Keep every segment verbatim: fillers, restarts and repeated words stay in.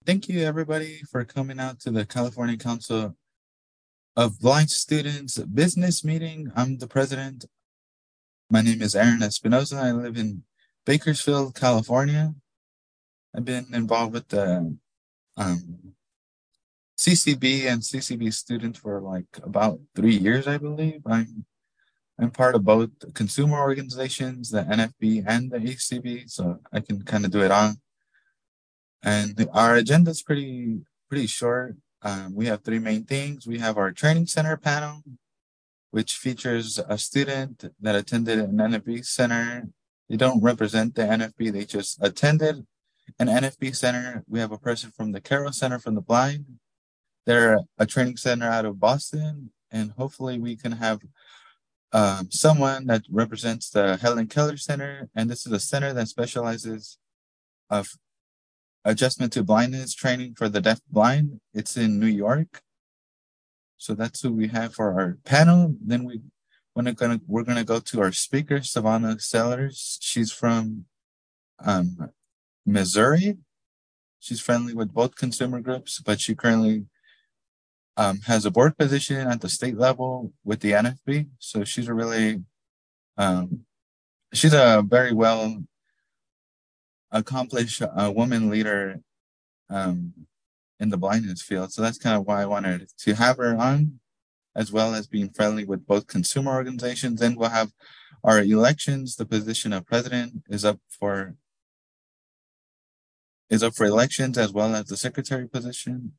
Thank you, everybody, for coming out to the California Council of Blind Students business meeting. I'm the president. My name is Aaron Espinoza. I live in Bakersfield, California. I've been involved with the um, C C B and C C B students for like about three years, I believe. I'm I'm part of both consumer organizations, the N F B and the A C B, so I can kind of do it all. And our agenda is pretty pretty short. Um, we have three main things. We have our training center panel, which features a student that attended an N F B center. They don't represent the N F B, they just attended an N F B center. We have a person from the Carroll Center from the Blind. They're a training center out of Boston, and hopefully we can have um, someone that represents the Helen Keller Center, and this is a center that specializes of adjustment to blindness training for the deaf blind. It's in New York. So that's who we have for our panel. Then we we're gonna we're gonna go to our speaker, Savannah Sellers. She's from um, Missouri. She's friendly with both consumer groups, but she currently um, has a board position at the state level with the N F B. So she's a really um, she's a very well accomplished uh, woman leader um, in the blindness field. So that's kind of why I wanted to have her on, as well as being friendly with both consumer organizations. Then we'll have our elections. The position of president is up for is up for elections, as well as the secretary position.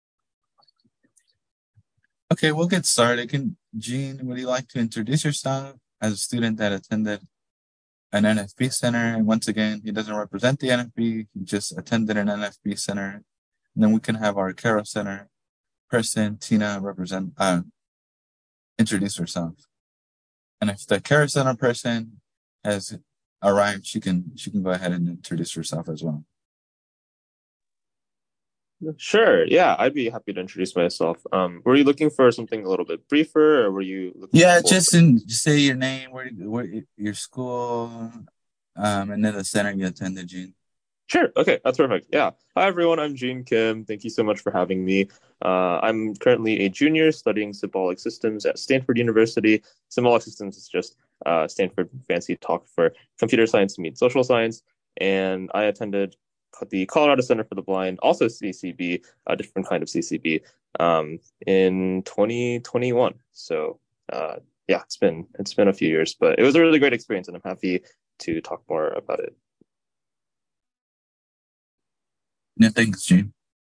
Okay, we'll get started. Can Jean, would you like to introduce yourself as a student that attended an N F B center? And once again, he doesn't represent the N F B, he just attended an N F B center. And then we can have our Carroll Center person, Tina, represent uh, introduce herself. And if the Carroll Center person has arrived, she can she can go ahead and introduce herself as well. Sure. Yeah, I'd be happy to introduce myself. Um, were you looking for something a little bit briefer, or were you looking Yeah, for? just in just say your name, where where your school, um, and then the center you attended, Jean. Sure. Okay, that's perfect. Yeah. Hi, everyone. I'm Gene Kim. Thank you so much for having me. Uh, I'm currently a junior studying symbolic systems at Stanford University. Symbolic systems is just uh, Stanford fancy talk for computer science meets social science. And I attended the Colorado Center for the Blind, also C C B, a different kind of C C B, um, in twenty twenty-one. So uh, yeah, it's been it's been a few years, but it was a really great experience, and I'm happy to talk more about it. Yeah, thanks, Jean.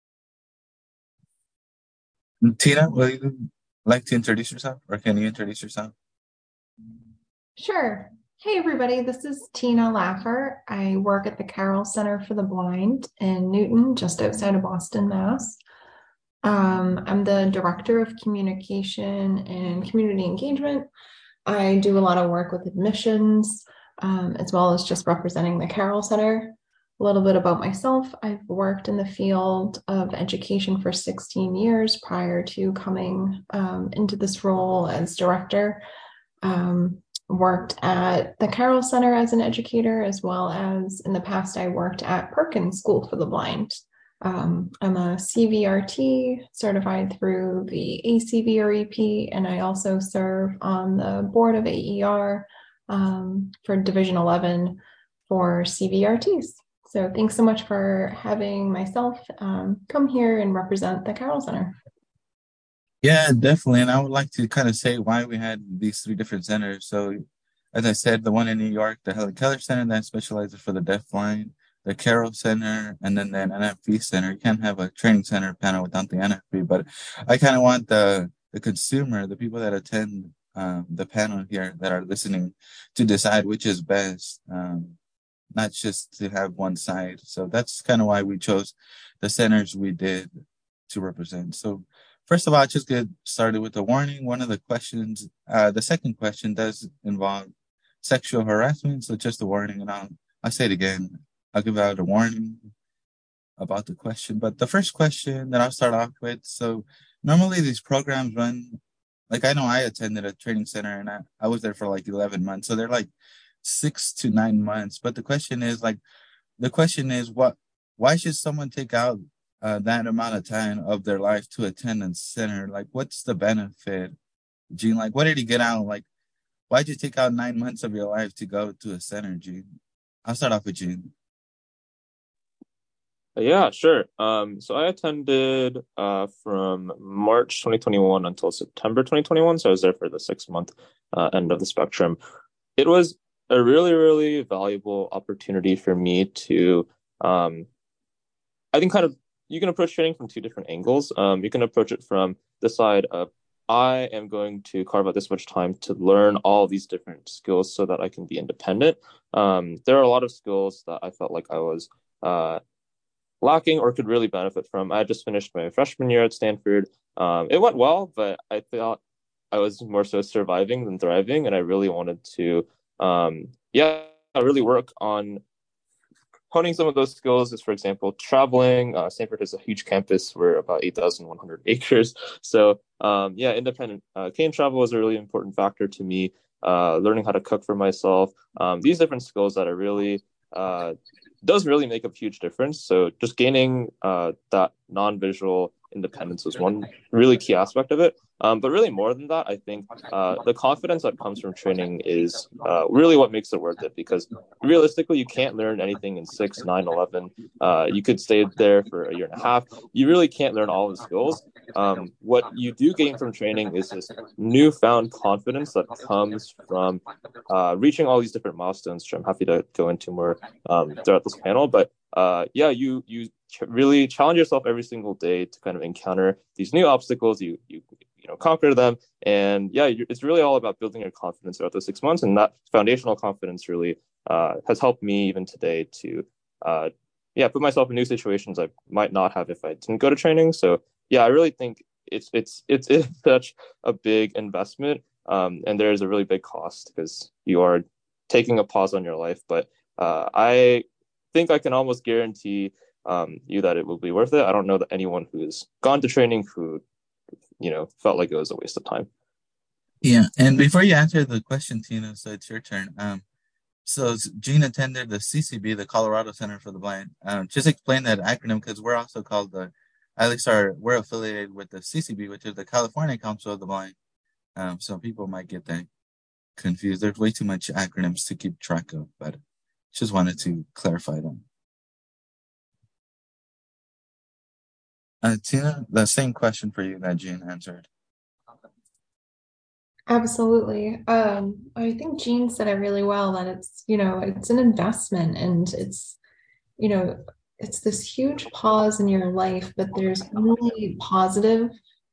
Tina, would you like to introduce yourself, or can you introduce yourself? Sure. Hey, everybody, this is Tina Laffer. I work at the Carroll Center for the Blind in Newton, just outside of Boston, Mass. Um, I'm the Director of Communication and Community Engagement. I do a lot of work with admissions, um, as well as just representing the Carroll Center. A little bit about myself. I've worked in the field of education for sixteen years prior to coming um, into this role as director. Um, worked at the Carroll Center as an educator, as well as in the past, I worked at Perkins School for the Blind. Um, I'm a C V R T certified through the A C V R E P, and I also serve on the board of A E R um, for Division eleven for C V R Ts. So thanks so much for having myself um, come here and represent the Carroll Center. Yeah, definitely. And I would like to kind of say why we had these three different centers. So, as I said, the one in New York, the Helen Keller Center, that specializes for the deafblind, the Carroll Center, and then the N F B Center. You can't have a training center panel without the N F B, but I kind of want the the consumer, the people that attend um, the panel here that are listening, to decide which is best, um, not just to have one side. So that's kind of why we chose the centers we did to represent. So first of all, I'll just get started with the warning. One of the questions, uh, the second question does involve sexual harassment. So just a warning, and I'll, I'll say it again. I'll give out a warning about the question. But the first question that I'll start off with, so normally these programs run, like I know I attended a training center and I, I was there for like eleven months. So they're like six to nine months. But the question is like, the question is what, why should someone take out uh, that amount of time of their life to attend a center? Like, what's the benefit, Gene? Like, what did he get out? Like, why'd you take out nine months of your life to go to a center, Gene? I'll start off with Gene. Yeah, sure. Um, so I attended uh, from March twenty twenty-one until September twenty twenty-one. So I was there for the six month uh, end of the spectrum. It was a really, really valuable opportunity for me to, um, I think, kind of, you can approach training from two different angles. Um, you can approach it from the side of, I am going to carve out this much time to learn all these different skills so that I can be independent. Um, there are a lot of skills that I felt like I was uh, lacking or could really benefit from. I just finished my freshman year at Stanford. Um, it went well, but I thought I was more so surviving than thriving, and I really wanted to, um, yeah, really work on honing some of those skills. Is, for example, traveling. Uh, Stanford is a huge campus. We're about eight thousand one hundred acres. So, um, yeah, independent uh, cane travel was a really important factor to me. Uh, learning how to cook for myself. Um, these different skills that are really uh, does really make a huge difference. So just gaining uh, that non-visual independence was one really key aspect of it. Um, but really more than that, I think uh, the confidence that comes from training is uh, really what makes it worth it, because realistically, you can't learn anything in six, nine, eleven. Uh, you could stay there for a year and a half. You really can't learn all the skills. Um, what you do gain from training is this newfound confidence that comes from uh, reaching all these different milestones, which I'm happy to go into more um, throughout this panel. But uh, yeah, you you ch- really challenge yourself every single day to kind of encounter these new obstacles. You you you know conquer them, and yeah, it's really all about building your confidence throughout the six months, and that foundational confidence really uh, has helped me even today to uh, yeah put myself in new situations I might not have if I didn't go to training. So yeah, I really think it's it's it's, it's such a big investment, um, and there is a really big cost because you are taking a pause on your life. But uh, I think I can almost guarantee um, you that it will be worth it. I don't know that anyone who's gone to training who you know felt like it was a waste of time. Yeah, and before you answer the question, Tina, so it's your turn. Um, so Gene attended the C C B, the Colorado Center for the Blind. Um, just explain that acronym because we're also called the, at least our we're affiliated with the C C B, which is the California Council of the Blind. Um, so people might get that confused. There's way too much acronyms to keep track of, but just wanted to clarify them. Uh, Tina, the same question for you that Gene answered. Absolutely. Um, I think Jean said it really well that it's, you know, it's an investment and it's, you know, it's this huge pause in your life, but there's only positive,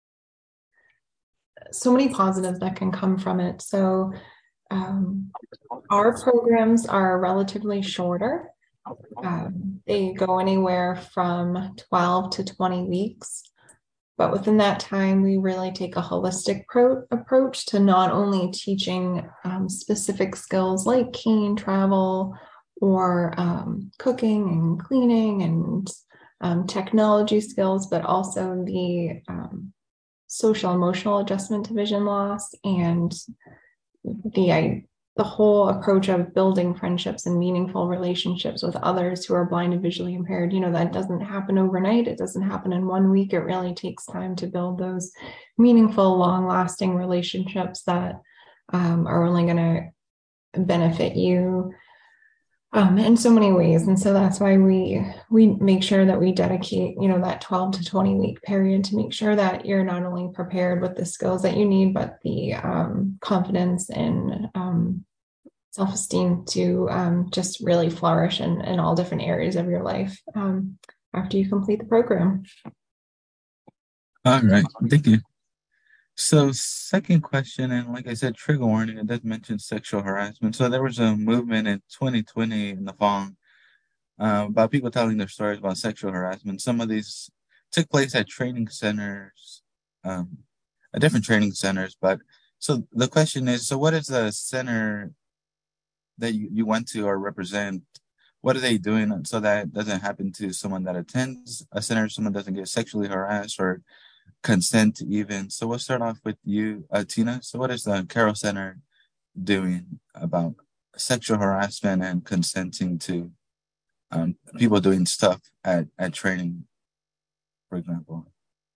so many positives that can come from it. So um, our programs are relatively shorter. Um, they go anywhere from twelve to twenty weeks. But within that time, we really take a holistic pro- approach to not only teaching um, specific skills like cane travel or um, cooking and cleaning and um, technology skills, but also the um, social emotional adjustment to vision loss and the I, the whole approach of building friendships and meaningful relationships with others who are blind and visually impaired. You know, that doesn't happen overnight. It doesn't happen in one week. It really takes time to build those meaningful, long lasting relationships that um, are only going to benefit you um, in so many ways. And so that's why we we make sure that we dedicate, you know, that twelve to twenty week period to make sure that you're not only prepared with the skills that you need, but the um, confidence and um, self-esteem to um, just really flourish in, in all different areas of your life um, after you complete the program. All right, thank you. So second question, and like I said, trigger warning, it does mention sexual harassment. So there was a movement in twenty twenty in the fall uh, about people telling their stories about sexual harassment. Some of these took place at training centers, um, at different training centers. But so the question is, so what is the center that you, you went to or represent? What are they doing so that doesn't happen to someone that attends a center, someone doesn't get sexually harassed or consent even? So we'll start off with you, uh, Tina. So what is the Carroll Center doing about sexual harassment and consenting to um, people doing stuff at, at training? for example?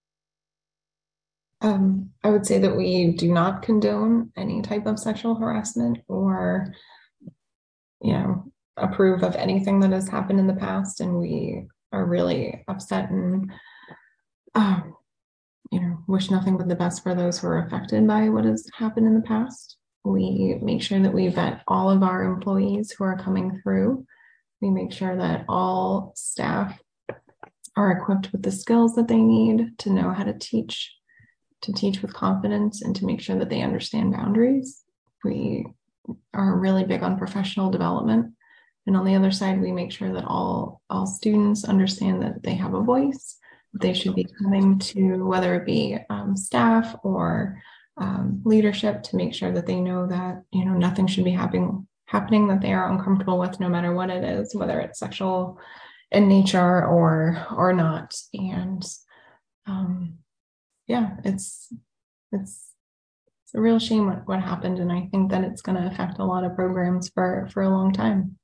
Um, I would say that we do not condone any type of sexual harassment or, you know, approve of anything that has happened in the past. And we are really upset and, um, you know, wish nothing but the best for those who are affected by what has happened in the past. We make sure that we vet all of our employees who are coming through. We make sure that all staff are equipped with the skills that they need to know how to teach, to teach with confidence, and to make sure that they understand boundaries. We are really big on professional development. And on the other side, we make sure that all, all students understand that they have a voice. They should be coming to, whether it be um, staff or um, leadership, to make sure that they know that, you know, nothing should be happening happening that they are uncomfortable with, no matter what it is, whether it's sexual in nature or or not. And um, yeah, it's it's it's a real shame what, what happened, and I think that it's going to affect a lot of programs for for a long time.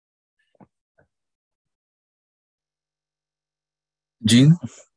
Gene?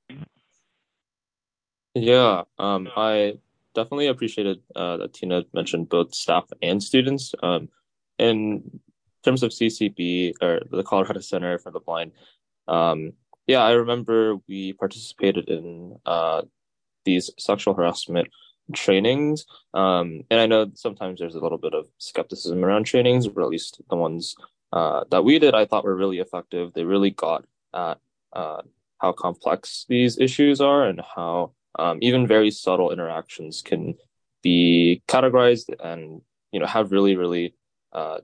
Yeah, um, I definitely appreciated uh, that Tina mentioned both staff and students. Um, in terms of C C B, or the Colorado Center for the Blind, um, yeah, I remember we participated in uh, these sexual harassment trainings. Um, and I know sometimes there's a little bit of skepticism around trainings, but at least the ones uh, that we did, I thought were really effective. They really got at uh, how complex these issues are and how um, even very subtle interactions can be categorized and, you know, have really, really uh,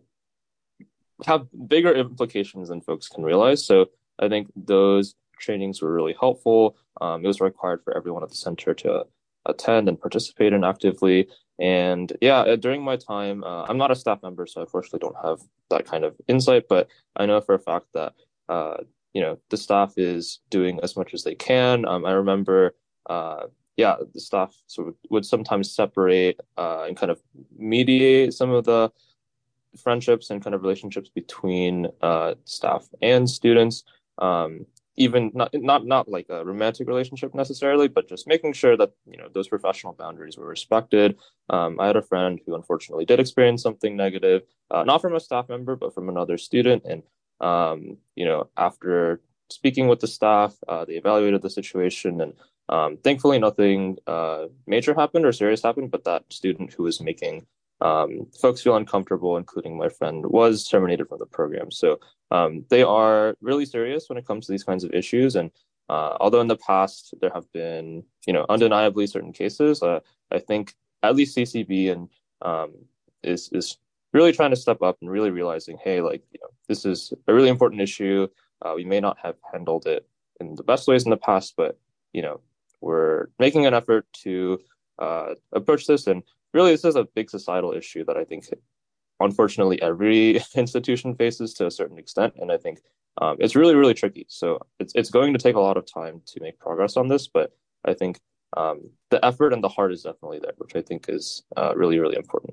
have bigger implications than folks can realize. So I think those trainings were really helpful. Um, it was required for everyone at the center to attend and participate in actively. And yeah, uh, during my time, uh, I'm not a staff member, so I unfortunately don't have that kind of insight, but I know for a fact that, uh, you know, the staff is doing as much as they can. Um, I remember, uh, yeah, the staff sort of would sometimes separate uh, and kind of mediate some of the friendships and kind of relationships between uh, staff and students. Um, even not not not like a romantic relationship necessarily, but just making sure that you know those professional boundaries were respected. Um, I had a friend who unfortunately did experience something negative, uh, not from a staff member, but from another student. And um, you know, after speaking with the staff, uh, they evaluated the situation, and um, thankfully nothing uh, major happened or serious happened. But that student who was making um, folks feel uncomfortable, including my friend, was terminated from the program. So um, they are really serious when it comes to these kinds of issues. And uh, although in the past there have been, you know, undeniably certain cases, uh, I think at least C C B and um, is is really trying to step up and really realizing, hey, like you know, this is a really important issue. Uh, we may not have handled it in the best ways in the past, but you know, we're making an effort to uh, approach this. And really, this is a big societal issue that I think unfortunately every institution faces to a certain extent, and I think um, it's really really tricky. So it's it's going to take a lot of time to make progress on this, but I think um, the effort and the heart is definitely there, which I think is uh, really really important.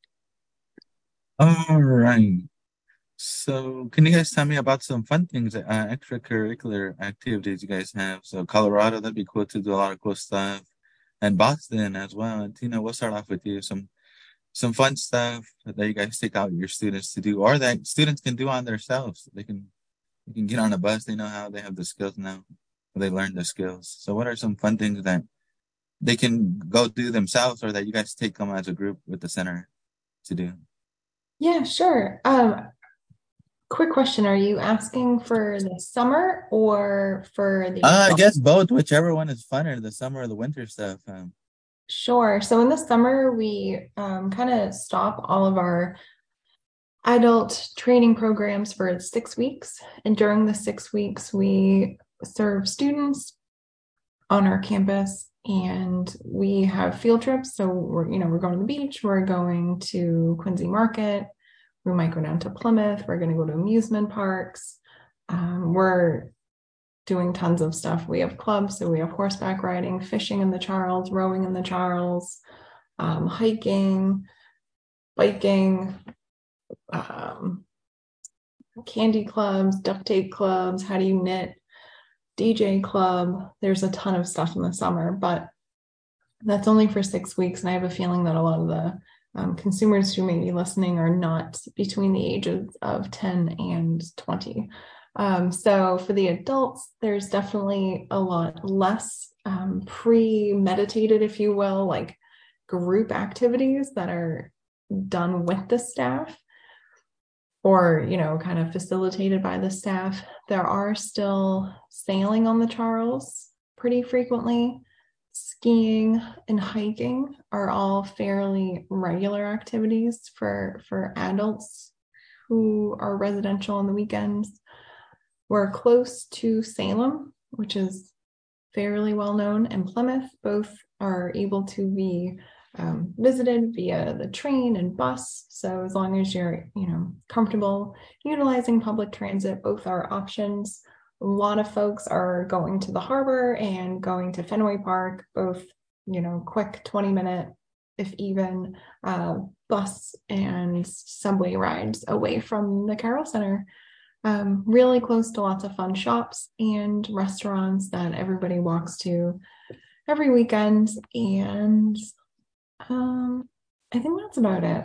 All right. So, can you guys tell me about some fun things, uh, extracurricular activities you guys have? So, Colorado, that'd be cool to do a lot of cool stuff, and Boston as well. And Tina, we'll start off with you. Some some fun stuff that you guys take out your students to do, or that students can do on themselves. They can they can get on a bus. They know how. They have the skills now. They learn the skills. So, what are some fun things that they can go do themselves, or that you guys take them as a group with the center to do? Yeah, sure. Um, quick question. Are you asking for the summer or for the Uh, I fall? guess both, whichever one is funner, the summer or the winter stuff. Um, Sure. So in the summer, we um, kind of stop all of our adult training programs for six weeks. And during the six weeks, we serve students on our campus, and we have field trips. So we're, you know, we're going to the beach, we're going to Quincy Market, we might go down to Plymouth, we're going to go to amusement parks. Um, we're doing tons of stuff. We have clubs, so we have horseback riding, fishing in the Charles, rowing in the Charles, um, hiking, biking, um, candy clubs, duct tape clubs, how do you knit? D J club. There's a ton of stuff in the summer, but that's only for six weeks. And I have a feeling that a lot of the um, consumers who may be listening are not between the ages of ten and twenty. Um, so for the adults, there's definitely a lot less um, premeditated, if you will, like group activities that are done with the staff or, you know, kind of facilitated by the staff. There are still sailing on the Charles pretty frequently. Skiing and hiking are all fairly regular activities for, for adults who are residential on the weekends. We're close to Salem, which is fairly well known, and Plymouth. Both are able to be um, visited via the train and bus. So as long as you're, you know, comfortable utilizing public transit, both are options. A lot of folks are going to the harbor and going to Fenway Park, both, you know, quick twenty minute, if even, uh, bus and subway rides away from the Carroll Center. Um, really close to lots of fun shops and restaurants that everybody walks to every weekend. And um, I think that's about it.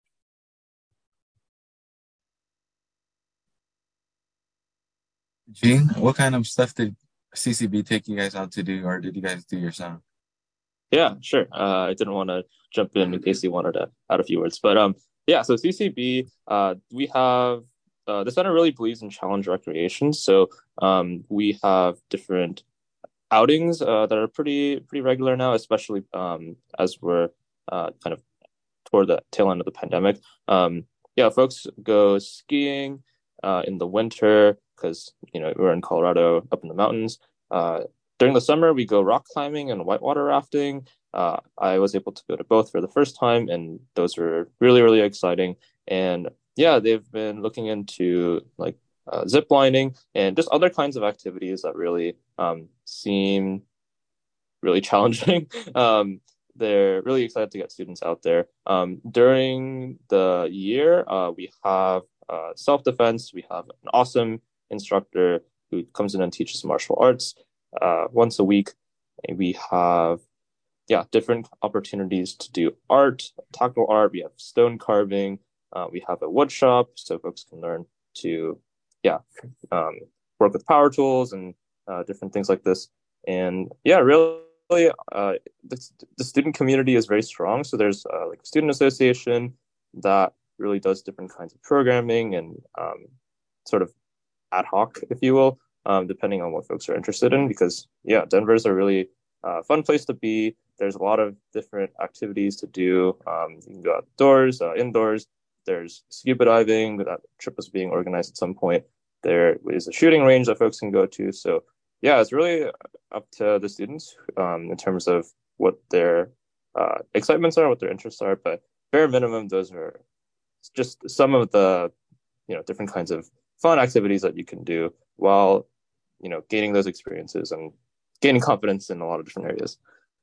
Gene, what kind of stuff did C C B take you guys out to do, or did you guys do yourself? Yeah, sure. Uh, I didn't want to jump in in case you wanted to add a few words, but um, yeah. So C C B, uh, we have uh, the center really believes in challenge recreation. So um, we have different outings uh, that are pretty pretty regular now, especially um, as we're uh, kind of toward the tail end of the pandemic. Um, yeah, folks go skiing uh, in the winter because you know we're in Colorado, up in the mountains. Uh, during the summer, we go rock climbing and whitewater rafting. Uh, I was able to go to both for the first time, and those were really really exciting. And yeah, they've been looking into like uh, zip lining and just other kinds of activities that really um, seem really challenging. um, they're really excited to get students out there. Um, during the year, uh, we have uh, self-defense. We have an awesome instructor who comes in and teaches martial arts uh, once a week. And we have, yeah, different opportunities to do art, tactile art. We have stone carving. Uh, we have a wood shop, so folks can learn to, yeah, um, work with power tools and uh, different things like this. And yeah, really, uh, the, the student community is very strong. So there's uh, like a student association that really does different kinds of programming and um, sort of ad hoc, if you will, um, depending on what folks are interested in. Because yeah, Denver's a really uh, fun place to be. There's a lot of different activities to do. Um, you can go outdoors, uh, indoors. There's scuba diving. That trip is being organized at some point. There is a shooting range that folks can go to. So yeah, it's really up to the students um, in terms of what their uh, excitements are, what their interests are. But bare minimum, those are just some of the you know different kinds of fun activities that you can do while you know gaining those experiences and gaining confidence in a lot of different areas.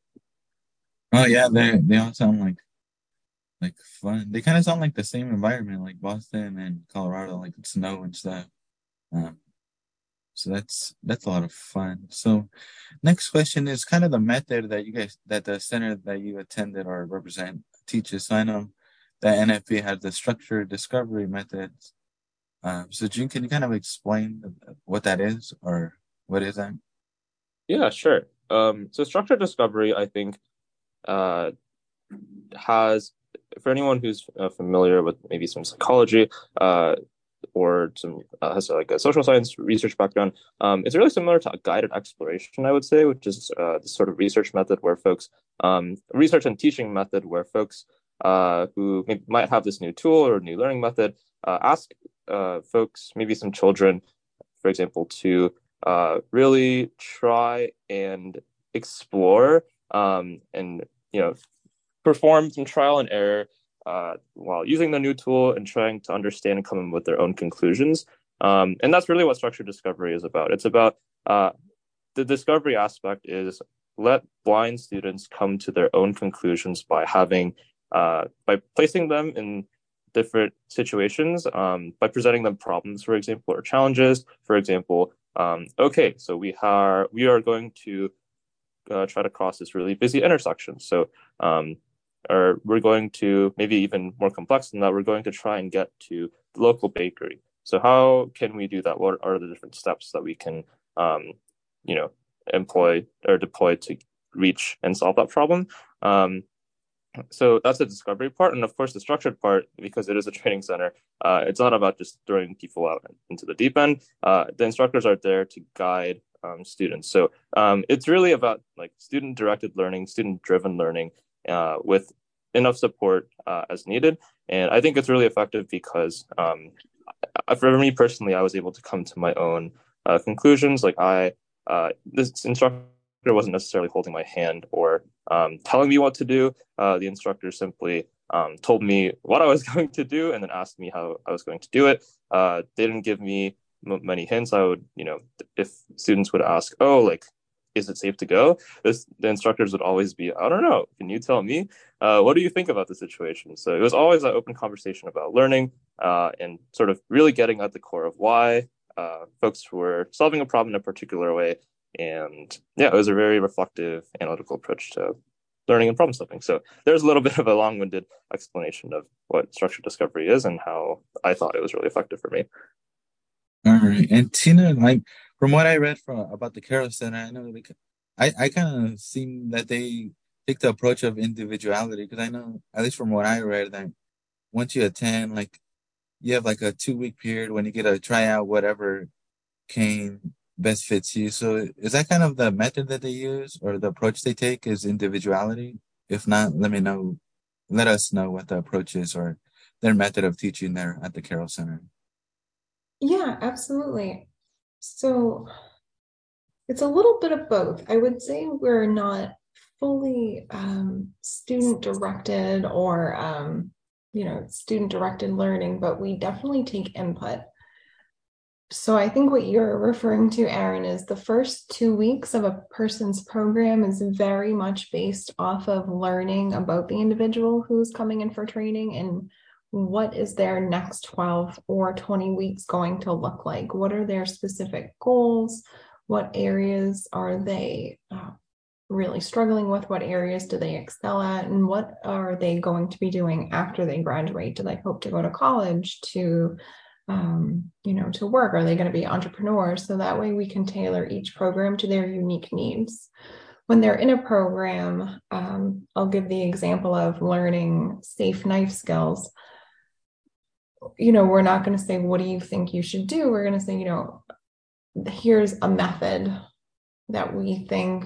Oh yeah, they they all sound like like fun. They kind of sound like the same environment, like Boston and Colorado, like snow and stuff. Um, so that's that's a lot of fun. So next question is kind of the method that you guys that the center that you attended or represent teaches. So I know that N F B has the structured discovery methods. Um, so June, can you kind of explain what that is or what is that? Yeah, sure. Um, so structured discovery, I think, uh, has for anyone who's uh, familiar with maybe some psychology uh, or some uh, has like a social science research background, um, it's really similar to a guided exploration, I would say, which is uh, this sort of research method where folks um, research and teaching method where folks uh, who may, might have this new tool or new learning method uh, ask uh, folks, maybe some children, for example, to uh, really try and explore um, and you know perform some trial and error uh, while using the new tool and trying to understand and come up with their own conclusions. Um, and that's really what structured discovery is about. It's about uh, the discovery aspect is let blind students come to their own conclusions by having uh, by placing them in different situations, um, by presenting them problems, for example, or challenges. For example, um, okay, so we are we are going to uh, try to cross this really busy intersection. So um, or we're going to, maybe even more complex than that, we're going to try and get to the local bakery. So how can we do that? What are the different steps that we can, um, you know, employ or deploy to reach and solve that problem? Um, so that's the discovery part. And of course, the structured part, because it is a training center, uh, it's not about just throwing people out into the deep end. Uh, the instructors are there to guide um, students. So um, it's really about like student-directed learning, student-driven learning uh, with enough support uh, as needed. And I think it's really effective because um, for me personally, I was able to come to my own uh, conclusions. Like I, uh, this instructor wasn't necessarily holding my hand or um, telling me what to do. Uh, the instructor simply um, told me what I was going to do and then asked me how I was going to do it. Uh, they didn't give me m- many hints. I would, you know, if students would ask, oh, like, is it safe to go? This, the instructors would always be, I don't know. Can you tell me? Uh, what do you think about the situation? So it was always an open conversation about learning uh, and sort of really getting at the core of why uh, folks were solving a problem in a particular way. And yeah, it was a very reflective, analytical approach to learning and problem solving. So there's a little bit of a long-winded explanation of what structured discovery is and how I thought it was really effective for me. All right. And Tina, like from what I read from about the Carroll Center, I know like I, I kind of seen that they take the approach of individuality because I know, at least from what I read, that once you attend, like you have like a two week period when you get to try out whatever cane best fits you. So is that kind of the method that they use or the approach they take is individuality? If not, let me know. Let us know what the approach is or their method of teaching there at the Carroll Center. Yeah, absolutely. So it's a little bit of both. I would say we're not fully um, student directed or, um, you know, student directed learning, but we definitely take input. So I think what you're referring to, Aaron, is the first two weeks of a person's program is very much based off of learning about the individual who's coming in for training and what is their next twelve or twenty weeks going to look like? What are their specific goals? What areas are they uh, really struggling with? What areas do they excel at? And what are they going to be doing after they graduate? Do they hope to go to college, to um, you know, to work? Are they going to be entrepreneurs? So that way we can tailor each program to their unique needs. When they're in a program, um, I'll give the example of learning safe knife skills. You know, we're not going to say, what do you think you should do? We're going to say, you know, here's a method that we think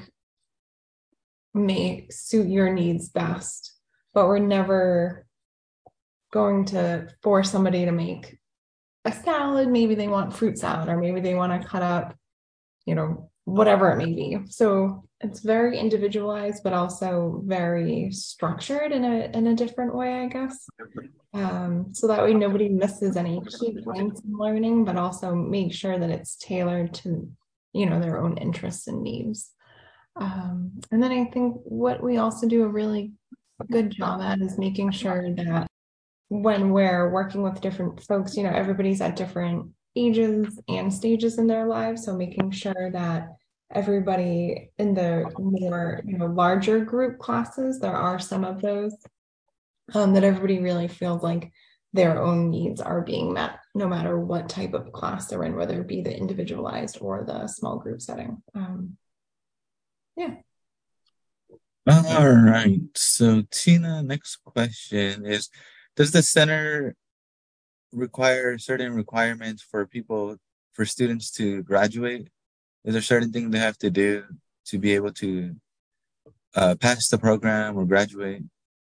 may suit your needs best, but we're never going to force somebody to make a salad. Maybe they want fruit salad, or maybe they want to cut up, you know, whatever it may be. So it's very individualized, but also very structured in a in a different way, I guess. Um, so that way nobody misses any key points in learning, but also make sure that it's tailored to, you know, their own interests and needs. Um, and then I think what we also do a really good job at is making sure that when we're working with different folks, you know, everybody's at different ages and stages in their lives. So making sure that everybody in the more, you know, larger group classes, there are some of those, um, that everybody really feels like their own needs are being met, no matter what type of class they're in, whether it be the individualized or the small group setting. Um, yeah. All right. So Tina, next question is, does the center require certain requirements for people, for students to graduate? Is there certain things they have to do to be able to uh, pass the program or graduate?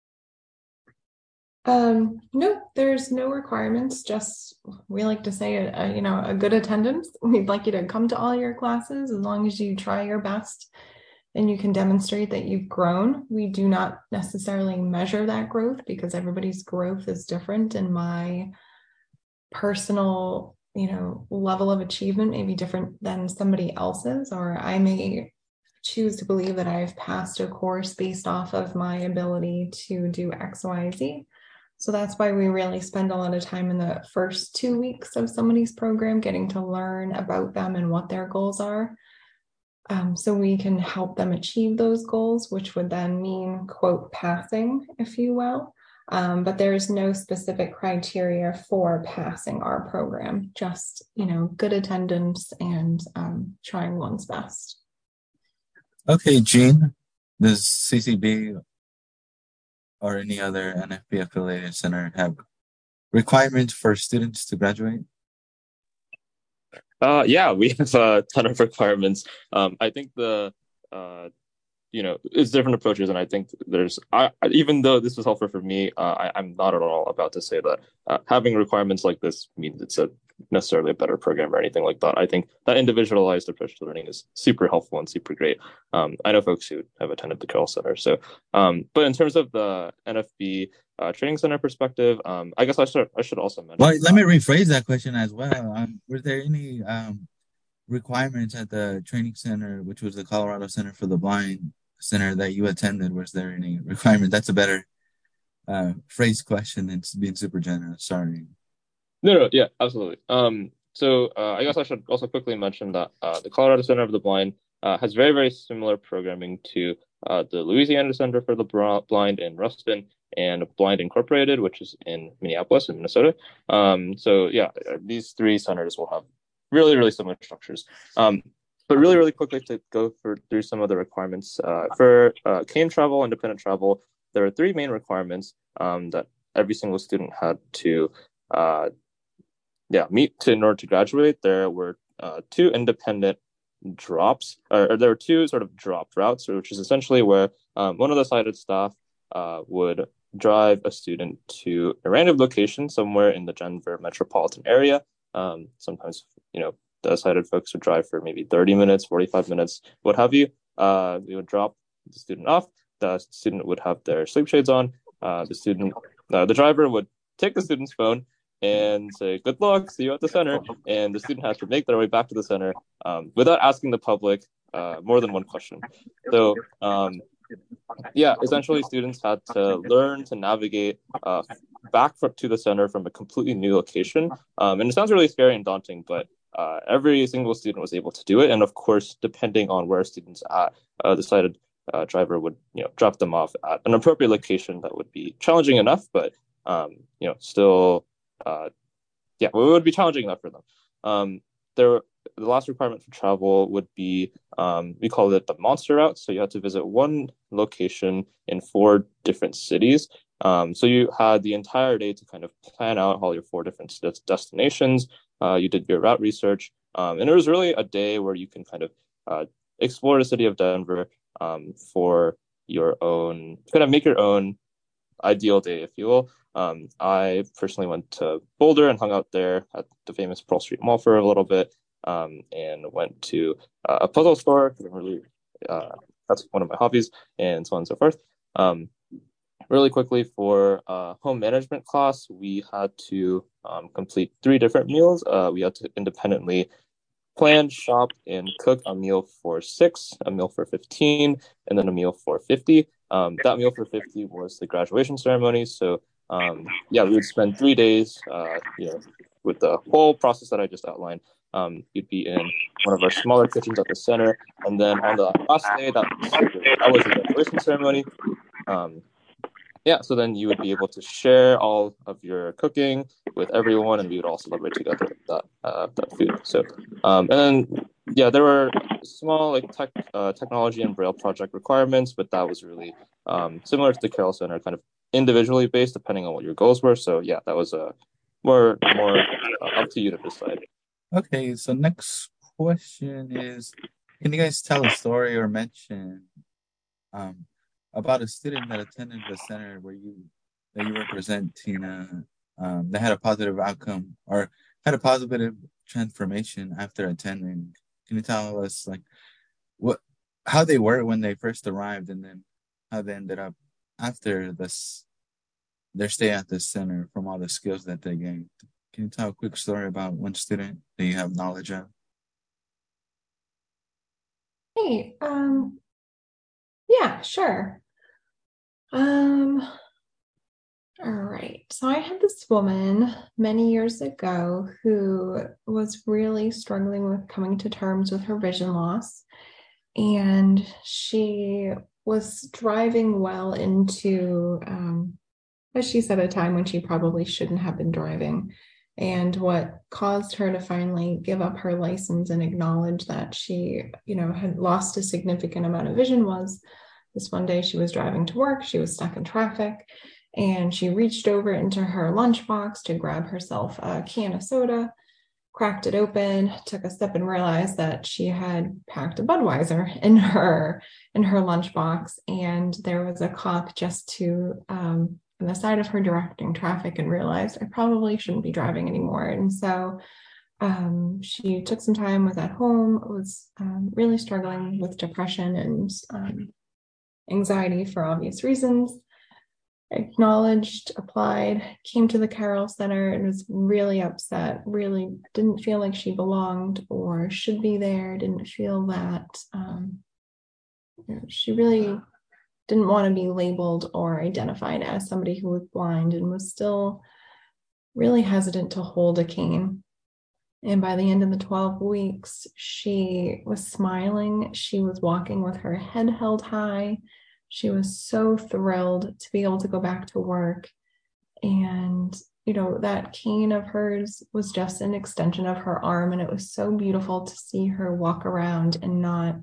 Um, no, there's no requirements. Just we like to say, a, a, you know, a good attendance. We'd like you to come to all your classes as long as you try your best and you can demonstrate that you've grown. We do not necessarily measure that growth because everybody's growth is different, and my personal, you know, level of achievement may be different than somebody else's, or I may choose to believe that I've passed a course based off of my ability to do X, Y, Z. So that's why we really spend a lot of time in the first two weeks of somebody's program getting to learn about them and what their goals are. Um, so we can help them achieve those goals, which would then mean, quote, passing, if you will. Um, but there's no specific criteria for passing our program, just, you know, good attendance and um, trying one's best. Okay, Jean, does C C B or any other N F B affiliated center have requirements for students to graduate? Uh, yeah, we have a ton of requirements. Um, I think the uh, you know, it's different approaches, and I think there's I even though this was helpful for me, uh, I, I'm not at all about to say that uh, having requirements like this means it's a necessarily a better program or anything like that. I think that individualized approach to learning is super helpful and super great. Um, I know folks who have attended the Carroll Center, so um, but in terms of the N F B uh, training center perspective, um, I guess I should I should also mention. Well, let me rephrase that question as well. Um, were there any um, requirements at the training center, which was the Colorado Center for the Blind Center that you attended? Was there any requirement? That's a better uh, phrase question than being super generous. Sorry. No, no, yeah, absolutely. Um, so uh, I guess I should also quickly mention that uh, the Colorado Center of the Blind uh, has very, very similar programming to uh, the Louisiana Center for the Blind in Ruston and Blind Incorporated, which is in Minneapolis in Minnesota. Um, so yeah, these three centers will have really, really similar structures. Um, but really, really quickly to go for, through some of the requirements. Uh, for uh, C A I M travel, independent travel, there are three main requirements um, that every single student had to uh, yeah, meet to in order to graduate. There were uh, two independent drops, or, or there were two sort of drop routes, which is essentially where um, one of the sighted staff uh, would drive a student to a random location somewhere in the Denver metropolitan area. Um, sometimes, you know, the sighted folks would drive for maybe thirty minutes, forty-five minutes, what have you. Uh, we would drop the student off. The student would have their sleep shades on. Uh, the student, uh, the driver would take the student's phone and say, good luck, see you at the center. And the student has to make their way back to the center um, without asking the public uh, more than one question. So, um, yeah, essentially students had to learn to navigate uh, back to the center from a completely new location. Um, and it sounds really scary and daunting, but uh, every single student was able to do it. And of course, depending on where students are at, uh, the sighted uh, driver would, you know, drop them off at an appropriate location that would be challenging enough, but, um, you know, still uh, yeah, well, it would be challenging enough for them. Um, there, the last requirement for travel would be, um, we call it the monster route. So you had to visit one location in four different cities. Um, so you had the entire day to kind of plan out all your four different destinations. Uh, you did your route research. Um, and it was really a day where you can kind of uh, explore the city of Denver um, for your own, kind of make your own ideal day, if you will. Um, I personally went to Boulder and hung out there at the famous Pearl Street Mall for a little bit, um, and went to uh, a puzzle store because I'm really uh, that's one of my hobbies, and so on and so forth. Um, really quickly for uh, home management class, we had to um, complete three different meals. Uh, we had to independently plan, shop, and cook a meal for six, a meal for fifteen, and then a meal for fifty. Um, that meal for fifty was the graduation ceremony. So um, yeah, we would spend three days, uh, you know, with the whole process that I just outlined. Um, you'd be in one of our smaller kitchens at the center, and then on the last day, that was, that was the graduation ceremony. Um, yeah, so then you would be able to share all of your cooking with everyone, and we would all celebrate together that uh, that food. So, um, and then yeah, there were small like tech, uh, technology and Braille project requirements, but that was really um, similar to the Carroll Center, kind of individually based depending on what your goals were. So yeah, that was a uh, more more uh, up to you to decide. Okay, so next question is, can you guys tell a story or mention um, about a student that attended the center where you that you represent, Tina, um, that had a positive outcome or had a positive transformation after attending? Can you tell us like what how they were when they first arrived, and then how they ended up after this their stay at this center from all the skills that they gained? Can you tell a quick story about one student that you have knowledge of? Hey, um, yeah, sure. Um, All right. So I had this woman many years ago who was really struggling with coming to terms with her vision loss. And she was driving well into, um, as she said, a time when she probably shouldn't have been driving. And what caused her to finally give up her license and acknowledge that she, you know, had lost a significant amount of vision was this one day she was driving to work. She was stuck in traffic and she reached over into her lunchbox to grab herself a can of soda, cracked it open, took a sip, and realized that she had packed a Budweiser in her in her lunchbox, and there was a cop just to um, on the side of her directing traffic, and realized I probably shouldn't be driving anymore. And so um, she took some time, was at home, was um, really struggling with depression and um, anxiety for obvious reasons. Acknowledged, applied, came to the Carroll Center and was really upset, really didn't feel like she belonged or should be there, didn't feel that um, you know, she really didn't want to be labeled or identified as somebody who was blind, and was still really hesitant to hold a cane. And by the end of the twelve weeks, she was smiling. She was walking with her head held high. She was so thrilled to be able to go back to work. And, you know, that cane of hers was just an extension of her arm. And it was so beautiful to see her walk around and not,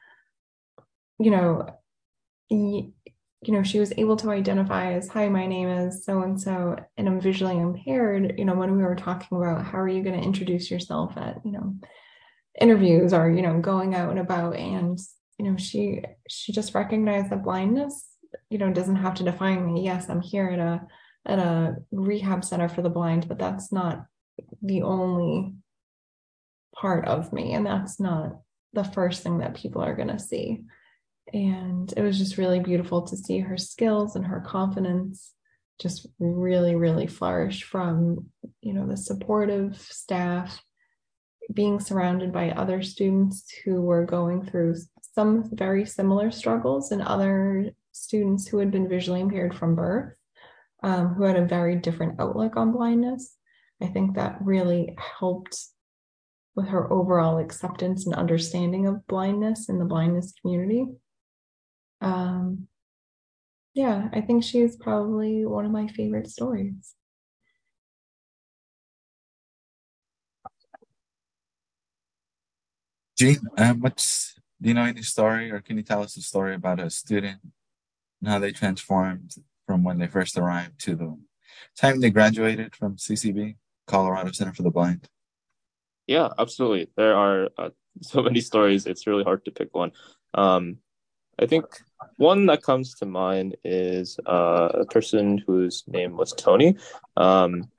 you know, you know, she was able to identify as, hi, my name is so-and-so, and I'm visually impaired. You know, when we were talking about how are you going to introduce yourself at, you know, interviews or, you know, going out and about, and you know, she she just recognized that blindness, you know, doesn't have to define me. Yes, I'm here at a at a rehab center for the blind, but that's not the only part of me, and that's not the first thing that people are going to see. And it was just really beautiful to see her skills and her confidence just really, really flourish from, you know, the supportive staff, being surrounded by other students who were going through some very similar struggles, and other students who had been visually impaired from birth, um, who had a very different outlook on blindness. I think that really helped with her overall acceptance and understanding of blindness in the blindness community. Um, yeah, I think she is probably one of my favorite stories. Gene, um, what's do you know any story, or can you tell us a story about a student and how they transformed from when they first arrived to the time they graduated from C C B, Colorado Center for the Blind? Yeah, absolutely. There are uh, so many stories. It's really hard to pick one. Um, I think one that comes to mind is uh, a person whose name was Tony. Um,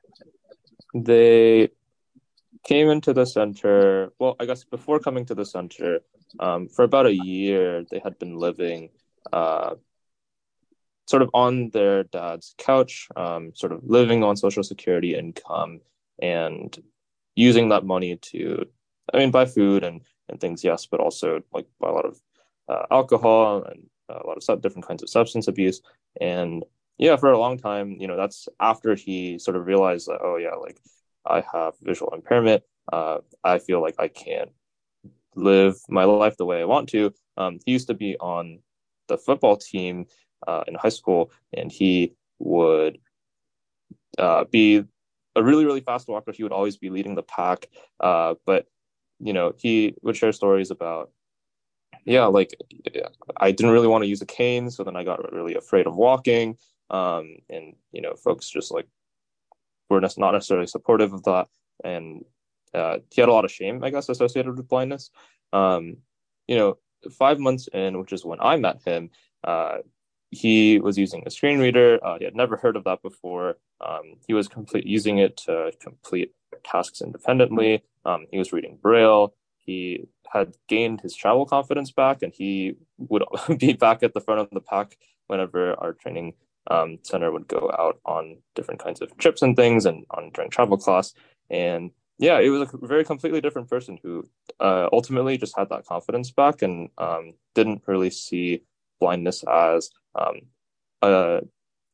they came into the center, well, I guess before coming to the center, um, for about a year, they had been living uh, sort of on their dad's couch, um, sort of living on Social Security income and using that money to, I mean, buy food and, and things, yes, but also like buy a lot of uh, alcohol and a lot of different kinds of substance abuse. And yeah, for a long time, you know, that's after he sort of realized that, oh yeah, like I have visual impairment. Uh, I feel like I can't live my life the way I want to. Um, he used to be on the football team uh, in high school, and he would uh, be a really, really fast walker. He would always be leading the pack. Uh, but, you know, he would share stories about, yeah, like I didn't really want to use a cane. So then I got really afraid of walking. Um, and, you know, folks just like were not necessarily supportive of that. And uh, he had a lot of shame, I guess, associated with blindness. Um, you know, five months in, which is when I met him, uh, he was using a screen reader. Uh, he had never heard of that before. Um, he was complete using it to complete tasks independently. Um, he was reading Braille. He had gained his travel confidence back, and he would be back at the front of the pack whenever our training um, center would go out on different kinds of trips and things, and on during travel class. And yeah, it was a very completely different person who uh, ultimately just had that confidence back, and um, didn't really see blindness as um, a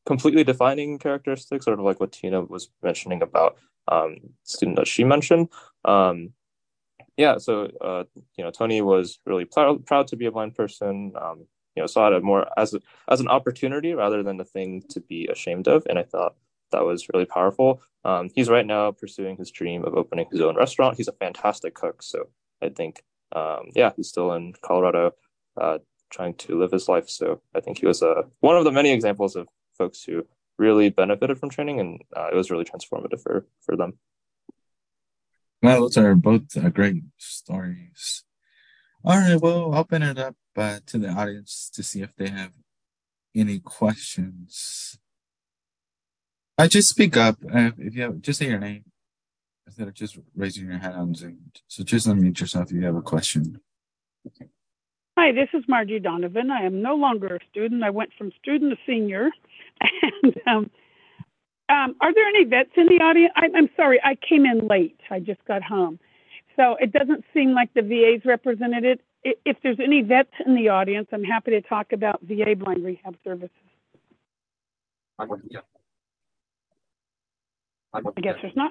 completely defining characteristics, sort of like what Tina was mentioning about um, the student that she mentioned. Um, yeah, so uh, you know, Tony was really pr- proud to be a blind person. Um, you know, saw it more as a, as an opportunity rather than a thing to be ashamed of, and I thought that was really powerful. Um, he's right now pursuing his dream of opening his own restaurant. He's a fantastic cook, so I think, um, yeah, he's still in Colorado, uh, trying to live his life. So I think he was uh, one of the many examples of folks who really benefited from training, and uh, it was really transformative for for them. Well, those are both uh, great stories. All right, we'll open it up uh, to the audience to see if they have any questions. I just speak up uh, if you have. Just say your name instead of just raising your hand on Zoom. So just unmute yourself if you have a question. Hi, this is Margie Donovan. I am no longer a student. I went from student to senior. And um, um, are there any vets in the audience? I, I'm sorry, I came in late. I just got home. So it doesn't seem like the V A's represented. If there's any vets in the audience, I'm happy to talk about V A blind rehab services. I guess there's not.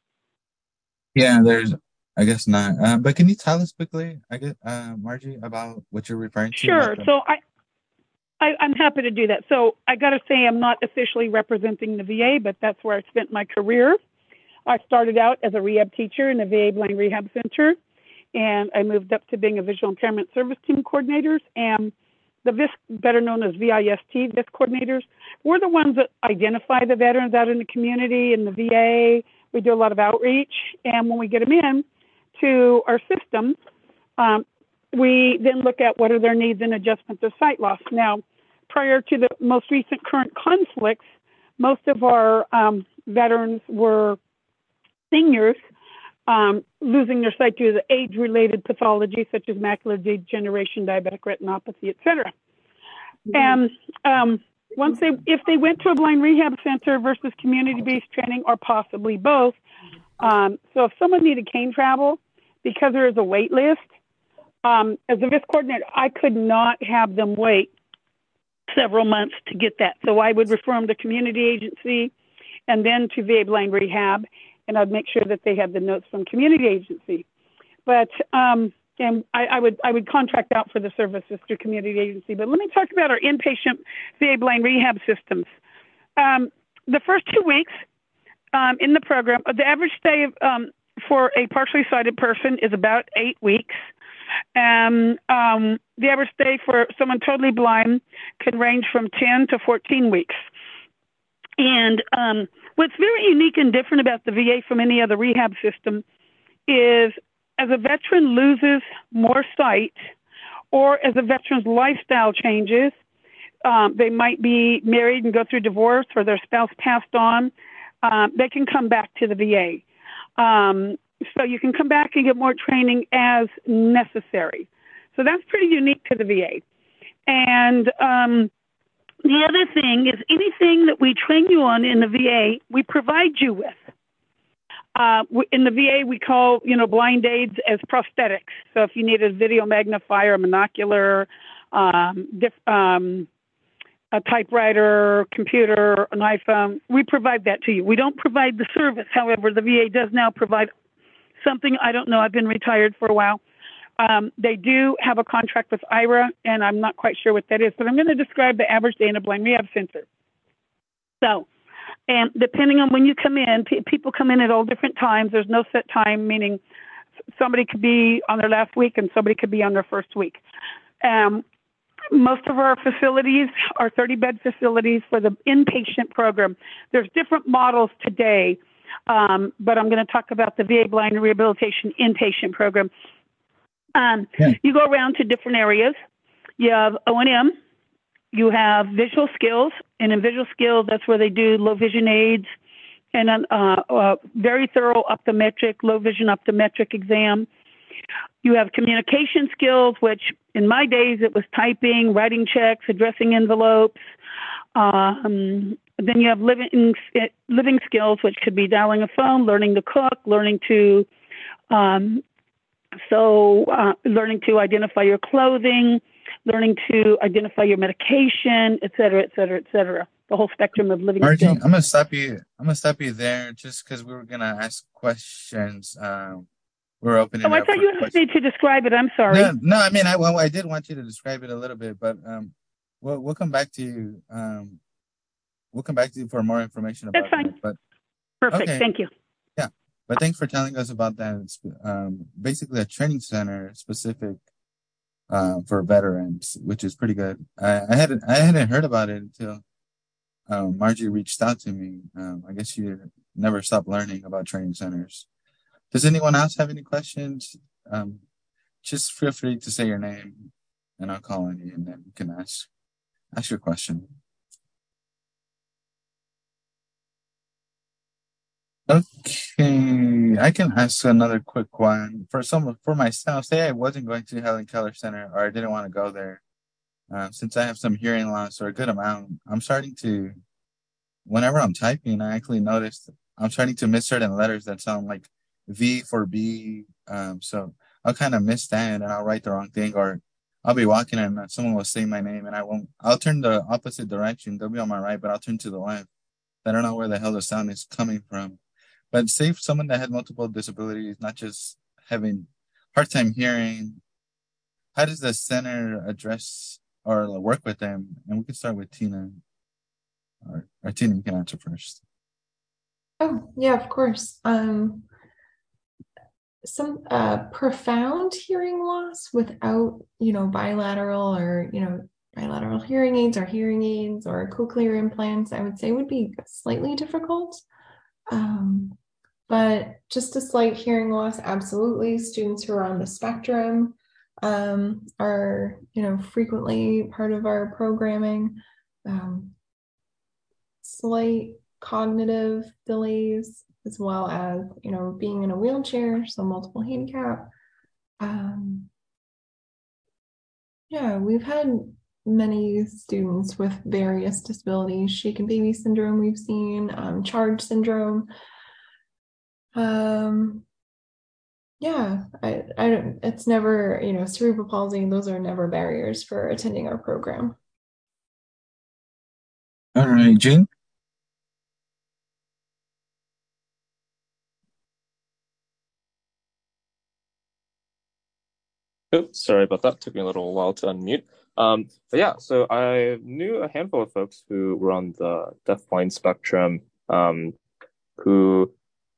Yeah, there's, I guess not. Uh, but can you tell us quickly, I guess, uh, Margie, about what you're referring to? Sure. So I, I, I'm happy to do that. So I got to say I'm not officially representing the V A, but that's where I spent my career. I started out as a rehab teacher in the V A Blind Rehab Center, and I moved up to being a visual impairment service team coordinators. And the V I S, better known as V I S T, V I S coordinators, we're the ones that identify the veterans out in the community and the V A. We do a lot of outreach, and when we get them in to our system, um, we then look at what are their needs and adjustments of sight loss. Now, prior to the most recent current conflicts, most of our um, veterans were seniors um, losing their sight due to age-related pathology such as macular degeneration, diabetic retinopathy, et cetera. Mm-hmm. And um, once they, if they went to a blind rehab center versus community-based training, or possibly both, um, so if someone needed cane travel, because there is a wait list, um, as a V I S coordinator, I could not have them wait several months to get that. So I would refer them to community agency and then to V A blind rehab, and I'd make sure that they had the notes from community agency. But um, and I, I would I would contract out for the services through community agency. But let me talk about our inpatient V A blind rehab systems. Um, the first two weeks um, in the program, the average stay of, um, for a partially sighted person is about eight weeks. And um, the average stay for someone totally blind can range from ten to fourteen weeks. And um, what's very unique and different about the V A from any other rehab system is as a veteran loses more sight, or as a veteran's lifestyle changes, um, they might be married and go through divorce, or their spouse passed on, um, they can come back to the V A. Um, so you can come back and get more training as necessary. So that's pretty unique to the V A. And um, the other thing is anything that we train you on in the V A, we provide you with. Uh, in the V A, we call, you know, blind aids as prosthetics. So if you need a video magnifier, a monocular, um, diff, um, a typewriter, computer, an iPhone, we provide that to you. We don't provide the service. However, the V A does now provide something. I don't know. I've been retired for a while. Um, they do have a contract with I R A, and I'm not quite sure what that is, but I'm going to describe the average day in a blind rehab center. So, and depending on when you come in, p- people come in at all different times. There's no set time, meaning somebody could be on their last week and somebody could be on their first week. Um, most of our facilities are thirty-bed facilities for the inpatient program. There's different models today, um, but I'm going to talk about the V A Blind Rehabilitation Inpatient Program. Um, yeah. You go around to different areas. You have O and M. You have visual skills, and in visual skills, that's where they do low vision aids and a uh, uh, very thorough optometric, low vision optometric exam. You have communication skills, which in my days, it was typing, writing checks, addressing envelopes. Um, then you have living, living skills, which could be dialing a phone, learning to cook, learning to, um, so uh, learning to identify your clothing, learning to identify your medication, et cetera, et cetera, et cetera. The whole spectrum of living Margie, skills. I'm gonna stop you. I'm gonna stop you there just because we were gonna ask questions. Um, we're opening Oh, I it up thought for you wanted me questions. to describe it. I'm sorry. No, no. I mean, I well, I did want you to describe it a little bit, but um, we'll we'll come back to you. Um, we'll come back to you for more information That's about fine. that. But Perfect. okay, Thank you. yeah. But thanks for telling us about that. It's um basically a training center specific um for veterans, which is pretty good. I, I hadn't I hadn't heard about it until um, Margie reached out to me. Um, I guess you never stop learning about training centers. Does anyone else have any questions? Um, just feel free to say your name, and I'll call on you, and then you can ask ask your question. Okay, I can ask another quick one for some for myself. Say I wasn't going to Helen Keller Center, or I didn't want to go there. Uh, since I have some hearing loss or a good amount, I'm starting to whenever I'm typing, I actually noticed I'm starting to miss certain letters that sound like V for B. Um, so I'll kind of miss that and I'll write the wrong thing, or I'll be walking and someone will say my name and I won't. I'll turn the opposite direction. They'll be on my right, but I'll turn to the left. I don't know where the hell the sound is coming from. But say for someone that had multiple disabilities, not just having hard time hearing, how does the center address or work with them? And we can start with Tina. Or, or Tina, you can answer first. Oh, yeah, of course. Um, some uh, profound hearing loss without, you know, bilateral or, you know, bilateral hearing aids or hearing aids or cochlear implants, I would say would be slightly difficult. Um, but just a slight hearing loss, absolutely. Students who are on the spectrum um, are, you know, frequently part of our programming. Um, slight cognitive delays, as well as, you know, being in a wheelchair, so multiple handicap. Um, yeah, we've had many students with various disabilities. Shaken baby syndrome we've seen, um, charge syndrome. Um, yeah, I, I don't, it's never, you know, cerebral palsy, those are never barriers for attending our program. All right, Jane. Oops, sorry about that. Took me a little while to unmute. Um, but yeah, so I knew a handful of folks who were on the deafblind spectrum, um, who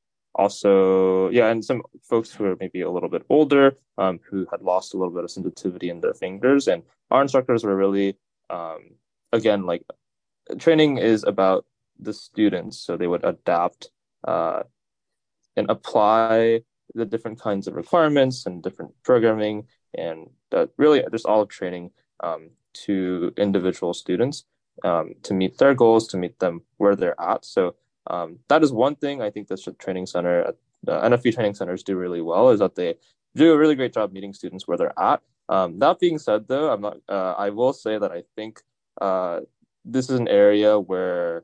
also, yeah, and some folks who are maybe a little bit older, um, who had lost a little bit of sensitivity in their fingers. And our instructors were really, um, again, like training is about the students, so they would adapt uh, and apply the different kinds of requirements and different programming and that really just all of training um, to individual students um, to meet their goals, to meet them where they're at. So um, that is one thing I think that the training center, at the N F V training centers do really well, is that they do a really great job meeting students where they're at. Um, that being said, though, I'm not. Uh, I will say that I think uh, this is an area where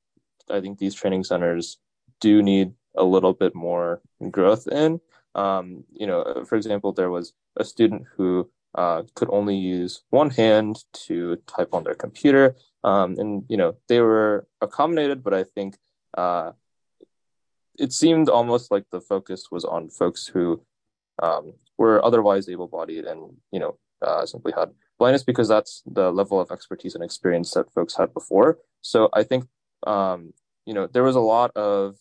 I think these training centers do need a little bit more growth in. Um, you know, for example, there was a student who uh, could only use one hand to type on their computer. Um, and, you know, they were accommodated, but I think uh, it seemed almost like the focus was on folks who um, were otherwise able-bodied and, you know, uh, simply had blindness because that's the level of expertise and experience that folks had before. So I think, um, you know, there was a lot of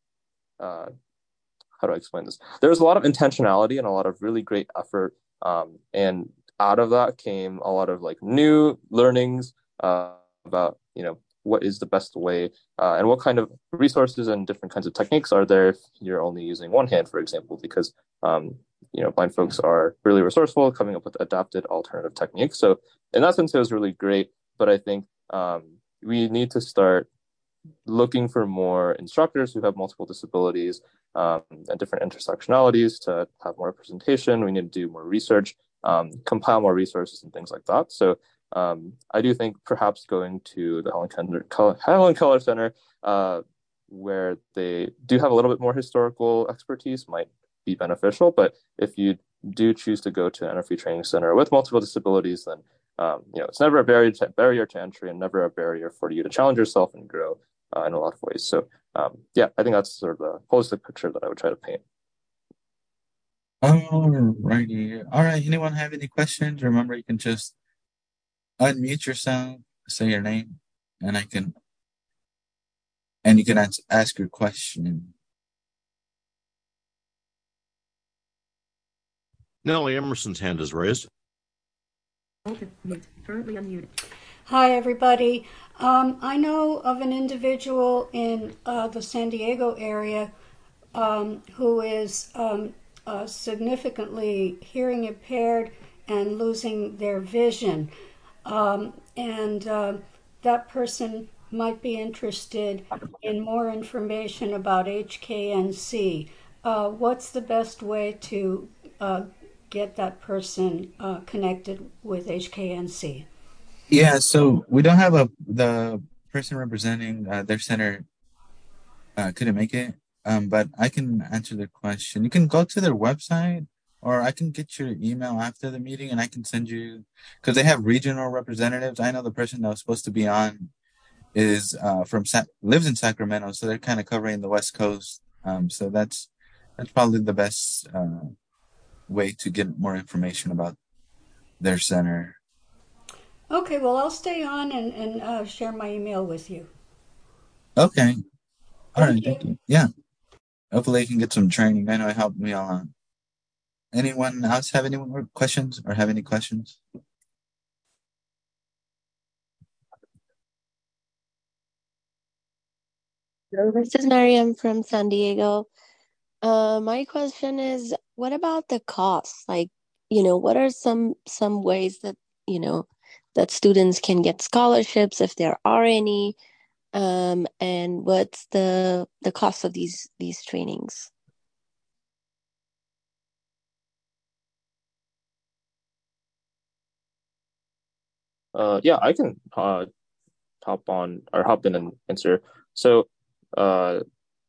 uh, how do I explain this? There was a lot of intentionality and a lot of really great effort. Um, and out of that came a lot of like new learnings uh, about, you know, what is the best way uh, and what kind of resources and different kinds of techniques are there if you're only using one hand, for example, because, um, you know, blind folks are really resourceful, coming up with adapted alternative techniques. So in that sense, it was really great. But I think um, we need to start looking for more instructors who have multiple disabilities um, and different intersectionalities to have more representation. We need to do more research, um, compile more resources and things like that. So um, I do think perhaps going to the Helen Keller, Helen Keller Center, uh, where they do have a little bit more historical expertise might be beneficial. But if you do choose to go to an interfaith training center with multiple disabilities, then um, you know it's never a barrier to, barrier to entry and never a barrier for you to challenge yourself and grow uh, in a lot of ways. So um, yeah, I think that's sort of the holistic picture that I would try to paint. Alrighty. All right. Anyone have any questions? Remember, you can just unmute yourself, say your name, and I can, and you can ask, ask your question. Nellie Emerson's hand is raised. Currently unmuted. Hi, everybody. Um, I know of an individual in uh, the San Diego area um, who is um, uh, significantly hearing impaired and losing their vision. Um, and uh, that person might be interested in more information about H K N C. Uh, what's the best way to uh, get that person uh, connected with H K N C? Yeah, so we don't have a the person representing uh, their center uh, couldn't make it, um, but I can answer the question. You can go to their website, or I can get your email after the meeting, and I can send you because they have regional representatives. I know the person that was supposed to be on is uh, from Sa- lives in Sacramento, so they're kind of covering the West Coast. Um, so that's that's probably the best uh, way to get more information about their center. Okay, well, I'll stay on and, and uh, share my email with you. Okay. All Thank right. you. Thank you. Yeah. Hopefully, I can get some training. I know it helped me a lot. Anyone else have any more questions or have any questions? Hello, this is Mariam from San Diego. Uh, my question is, what about the cost? Like, you know, what are some some ways that, you know, that students can get scholarships if there are any? Um, and what's the the cost of these these trainings? Uh, yeah, I can uh, hop on or hop in and answer. So uh,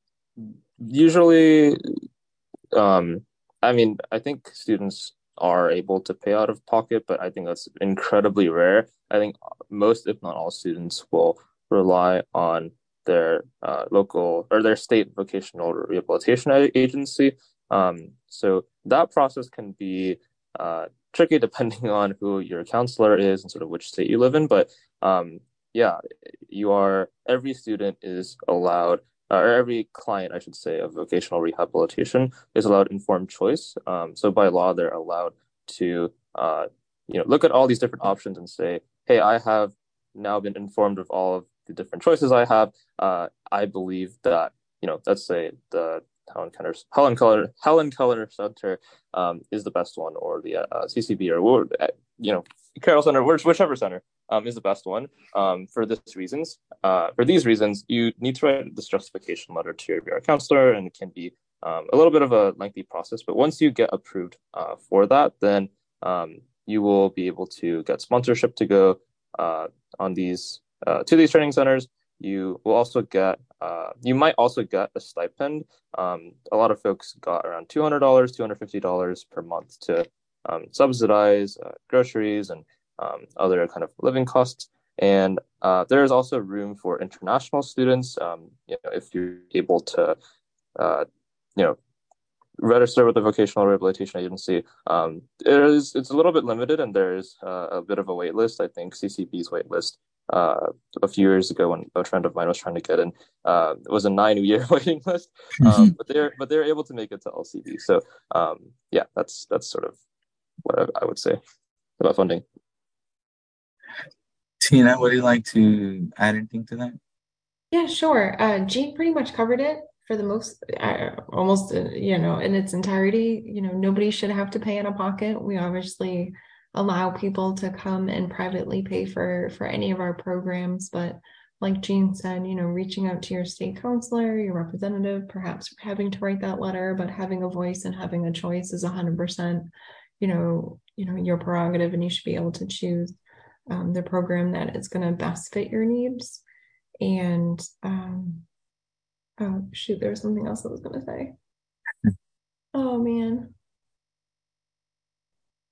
usually, um, I mean, I think students are able to pay out of pocket, but I think that's incredibly rare. I think most, if not all, students will rely on their uh, local or their state vocational rehabilitation agency. Um, so that process can be uh, tricky depending on who your counselor is and sort of which state you live in. But um, yeah, you are every student is allowed uh, or every client, I should say, of vocational rehabilitation is allowed informed choice. Um, so by law, they're allowed to, uh, you know, look at all these different options and say, hey, I have now been informed of all of the different choices I have. Uh, I believe that, you know, let's say the Helen Keller, Helen Keller, Helen Keller Center um, is the best one, or the uh, C C B, or you know, Carroll Center, whichever center um, is the best one um, for this reasons. Uh, for these reasons, you need to write this justification letter to your, your counselor, and it can be um, a little bit of a lengthy process. But once you get approved uh, for that, then um, you will be able to get sponsorship to go uh, on these uh, to these training centers. You will also get, uh, you might also get a stipend. Um, a lot of folks got around two hundred dollars, two hundred fifty dollars per month to um, subsidize uh, groceries and um, other kind of living costs. And uh, there is also room for international students. Um, you know, if you're able to, uh, you know, register with the vocational rehabilitation agency. Um, it is it's a little bit limited, and there's uh, a bit of a wait list. I think C C B's wait list uh, a few years ago when a friend of mine was trying to get in, uh, it was a nine-year waiting list. Um, but they're but they're able to make it to L C D. So um, yeah, that's that's sort of what I would say about funding. Tina, would you like to add anything to that? Yeah, sure. Uh, Jean pretty much covered it for the most, uh, almost, uh, you know, in its entirety. You know, nobody should have to pay out of pocket. We obviously allow people to come and privately pay for for any of our programs, but like Jean said, you know, reaching out to your state counselor, your representative, perhaps having to write that letter, but having a voice and having a choice is one hundred percent, you know, you know, your prerogative, and you should be able to choose um, the program that is going to best fit your needs. And um, oh shoot, there was something else I was gonna say. Oh man.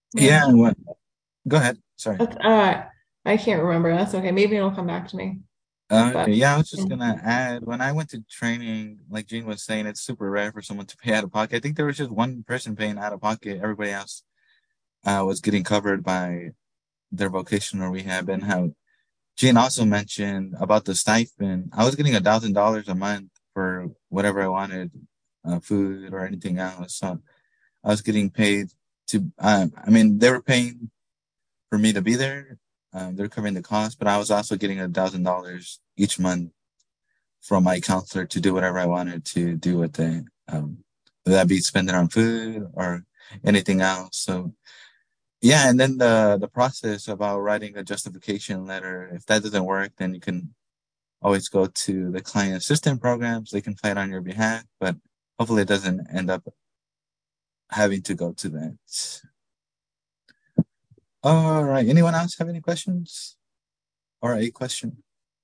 Yeah, what? Go ahead. Sorry. Uh, I can't remember. That's okay. Maybe it'll come back to me. Uh, But Okay, yeah, I was just gonna add, when I went to training, like Gene was saying, it's super rare for someone to pay out of pocket. I think there was just one person paying out of pocket. Everybody else uh, was getting covered by their vocational rehab. And how Gene also mentioned about the stipend. I was getting a thousand dollars a month for whatever I wanted, uh, food or anything else. So I was getting paid to, um, I mean, they were paying for me to be there. Um, they're covering the cost, but I was also getting a thousand dollars each month from my counselor to do whatever I wanted to do with it. Um, whether that be spend it on food or anything else. So yeah, and then the the process about writing a justification letter. If that doesn't work, then you can always go to the client assistant programs. They can fight on your behalf, but hopefully it doesn't end up having to go to that. All right. Anyone else have any questions or a question?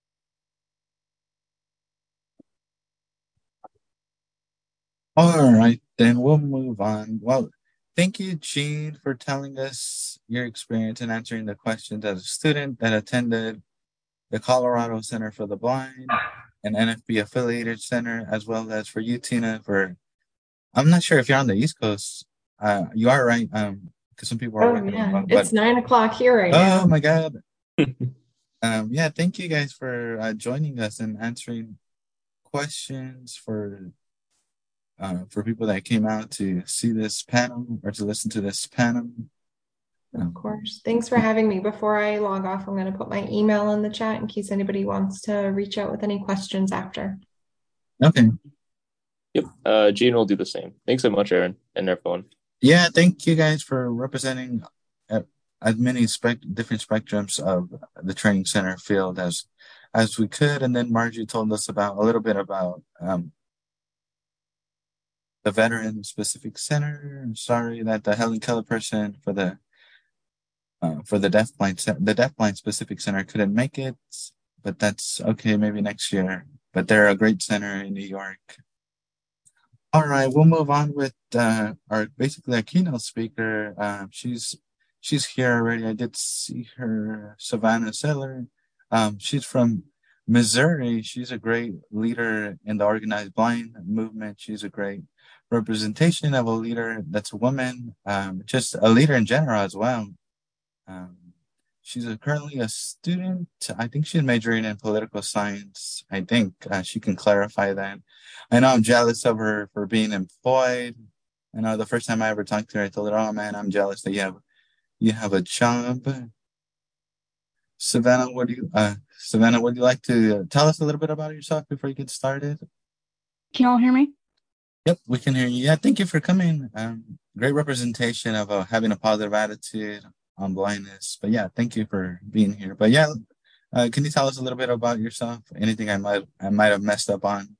All right, then we'll move on. Well, thank you, Gene, for telling us your experience and answering the questions as a student that attended the Colorado Center for the Blind, an N F B affiliated center, as well as for you, Tina, for I'm not sure if you're on the East Coast. Uh, you are, right? Um, because some people are oh working yeah, remote, but it's nine o'clock here right oh now. my God. Um, yeah, thank you guys for uh, joining us and answering questions for uh, for people that came out to see this panel or to listen to this panel. Of course. Thanks for having me. Before I log off, I'm going to put my email in the chat in case anybody wants to reach out with any questions after. Okay. Yep. Uh, Gene will do the same. Thanks so much, Aaron, and everyone. Yeah, thank you guys for representing uh, as many spec different spectrums of the training center field as as we could. And then Margie told us about a little bit about um, the veteran specific center. Sorry that the Helen Keller person for the uh, for the deafblind ce- the deafblind specific center couldn't make it, but that's okay. Maybe next year. But they're a great center in New York. All right, we'll move on with uh, our basically a keynote speaker. Um, she's she's here already. I did see her, Savannah Seller. Um, she's from Missouri. She's a great leader in the organized blind movement. She's a great representation of a leader that's a woman, um, just a leader in general as well. Um, she's a, currently a student. I think she's majoring in political science. I think uh, she can clarify that. I know I'm jealous of her for being employed. I know the first time I ever talked to her, I told her, "Oh man, I'm jealous that you have you have a job." Savannah, what do you uh Savannah, would you like to uh, tell us a little bit about yourself before you get started? Can you all hear me? Yep, we can hear you. Yeah, thank you for coming. Um, great representation of uh, having a positive attitude on blindness. But yeah, thank you for being here. But yeah, uh, can you tell us a little bit about yourself? Anything I might I might have messed up on?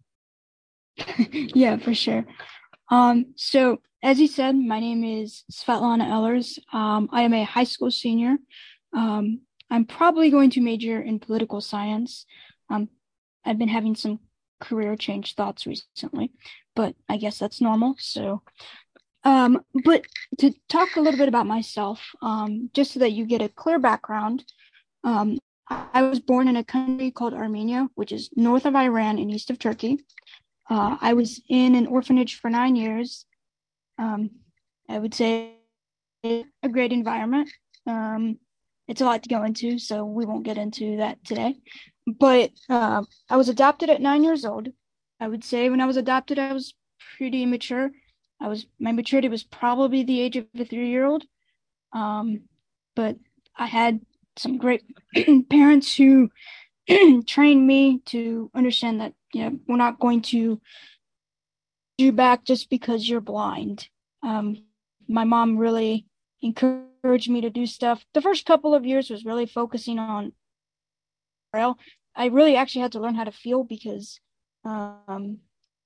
Yeah, for sure. Um, so as you said, my name is Svetlana Ellers. Um, I am a high school senior. Um, I'm probably going to major in political science. Um, I've been having some career change thoughts recently, but I guess that's normal. So, um, but to talk a little bit about myself, um, just so that you get a clear background, um, I was born in a country called Armenia, which is north of Iran and east of Turkey. Uh, I was in an orphanage for nine years. Um, I would say a great environment. Um, it's a lot to go into, so we won't get into that today. But uh, I was adopted at nine years old. I would say when I was adopted, I was pretty immature. I was my maturity was probably the age of a three-year-old. Um, but I had some great parents who trained me to understand that, you know, we're not going to you back just because you're blind. Um, my mom really encouraged me to do stuff. The first couple of years was really focusing on Braille. I really actually had to learn how to feel because um,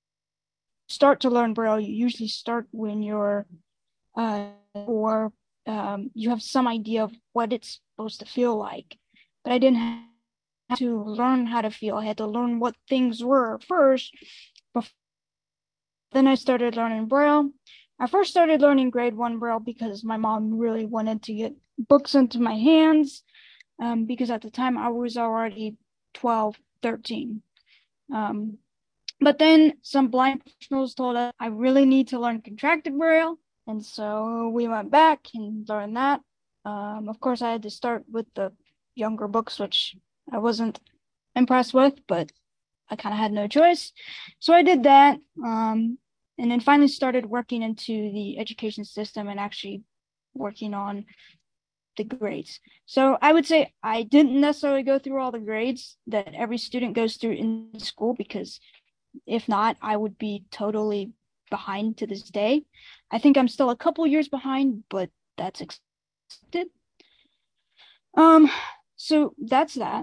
start to learn Braille, you usually start when you're uh, or um, you have some idea of what it's supposed to feel like. But I didn't have to learn how to feel. I had to learn what things were first. Before. Then I started learning Braille. I first started learning grade one Braille because my mom really wanted to get books into my hands, um, because at the time I was already twelve, thirteen. Um, but then some blind professionals told us I really need to learn contracted Braille. And so we went back and learned that. Um, of course, I had to start with the younger books, which I wasn't impressed with, but I kind of had no choice. So I did that. Um, and then finally started working into the education system and actually working on the grades. So I would say I didn't necessarily go through all the grades that every student goes through in school, because if not, I would be totally behind to this day. I think I'm still a couple years behind, but that's expected. Um, so that's that.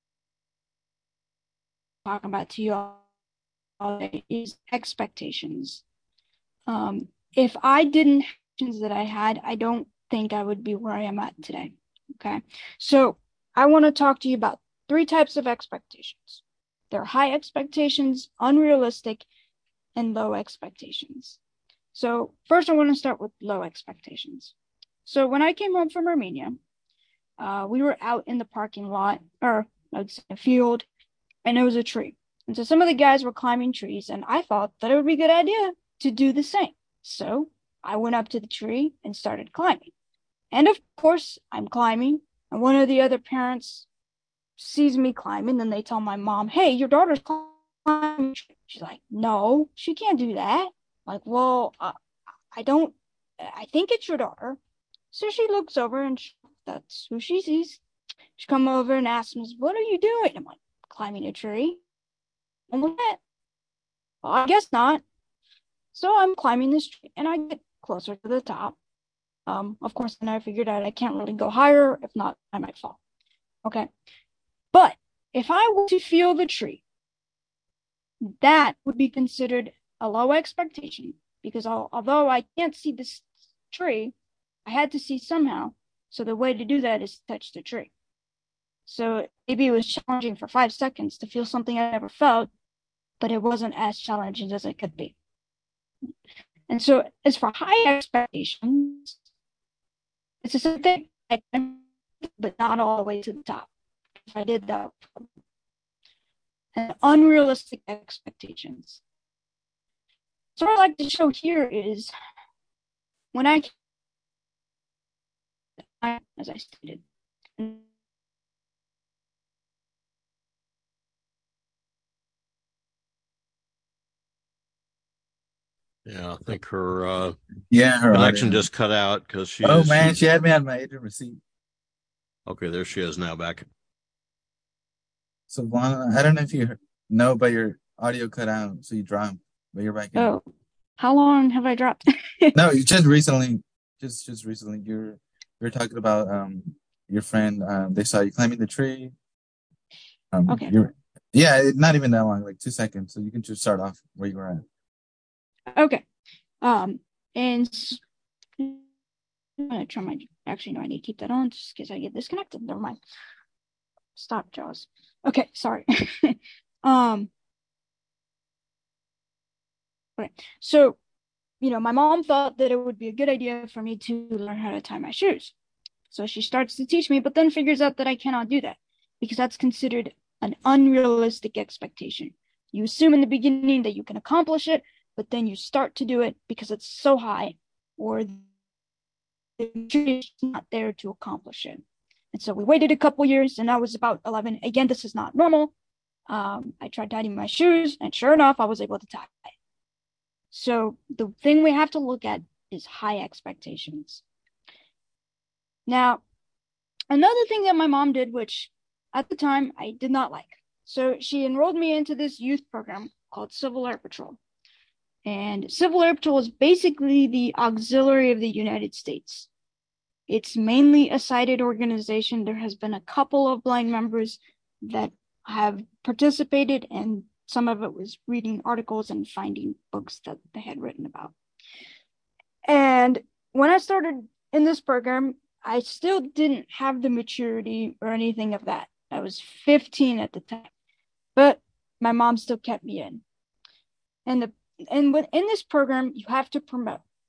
Talking about to you all is expectations. Um, if I didn't have expectations that I had, I don't think I would be where I am at today. Okay, so I want to talk to you about three types of expectations. There are high expectations, unrealistic, and low expectations. So first I want to start with low expectations. So when I came home from Armenia, uh, we were out in the parking lot, or I would say a field, and there was a tree. And so some of the guys were climbing trees, and I thought that it would be a good idea to do the same. So I went up to the tree and started climbing. And of course, I'm climbing, and one of the other parents sees me climbing, and they tell my mom, "Hey, your daughter's climbing." She's like, "No, she can't do that." I'm like, well, uh, I don't, I think it's your daughter. So she looks over, and she, that's who she sees. She comes over and asks me, "What are you doing?" I'm like, "Climbing a tree." I'm like, "Well, I guess not." So I'm climbing this tree, and I get closer to the top. Um, of course, then I figured out I can't really go higher. If not, I might fall. Okay. But if I were to feel the tree, that would be considered a low expectation, because although I can't see this tree, I had to see somehow. So the way to do that is to touch the tree. So maybe it was challenging for five seconds to feel something I never felt, but it wasn't as challenging as it could be. And so as for high expectations, it's the same thing, but not all the way to the top. If I did that, and unrealistic expectations. So what I'd like to show here is when I, as I stated, Yeah, I think her uh, Yeah, her connection audio. just cut out because she. Oh man, she, she had me on my agent receipt. Okay, there she is now back. So Lana, I don't know if you know, but your audio cut out, so you dropped, but you're back in. Oh, how long have I dropped? No, just recently, just just recently. You're you're talking about um your friend. Um, they saw you climbing the tree. Um, Okay. You're, yeah, not even that long, like two seconds. So you can just start off where you were at. Okay. Um, and I'm gonna try my. Actually, no, I need to keep that on just in case I get disconnected. Never mind. Stop, Jaws. Okay, sorry. um. Okay, so you know, my mom thought that it would be a good idea for me to learn how to tie my shoes. So she starts to teach me, but then figures out that I cannot do that because that's considered an unrealistic expectation. You assume in the beginning that you can accomplish it, but then you start to do it because it's so high, or the is not there to accomplish it. And so we waited a couple years, and I was about eleven. Again, this is not normal. Um, I tried tying my shoes, and sure enough, I was able to tie it. So the thing we have to look at is high expectations. Now, another thing that my mom did, which at the time I did not like. So she enrolled me into this youth program called Civil Air Patrol. And Civil Air Patrol is basically the auxiliary of the United States. It's mainly a sighted organization. There has been a couple of blind members that have participated, and some of it was reading articles and finding books that they had written about. And when I started in this program, I still didn't have the maturity or anything of that. I was fifteen at the time, but my mom still kept me in. And the and in this program, you have to promote.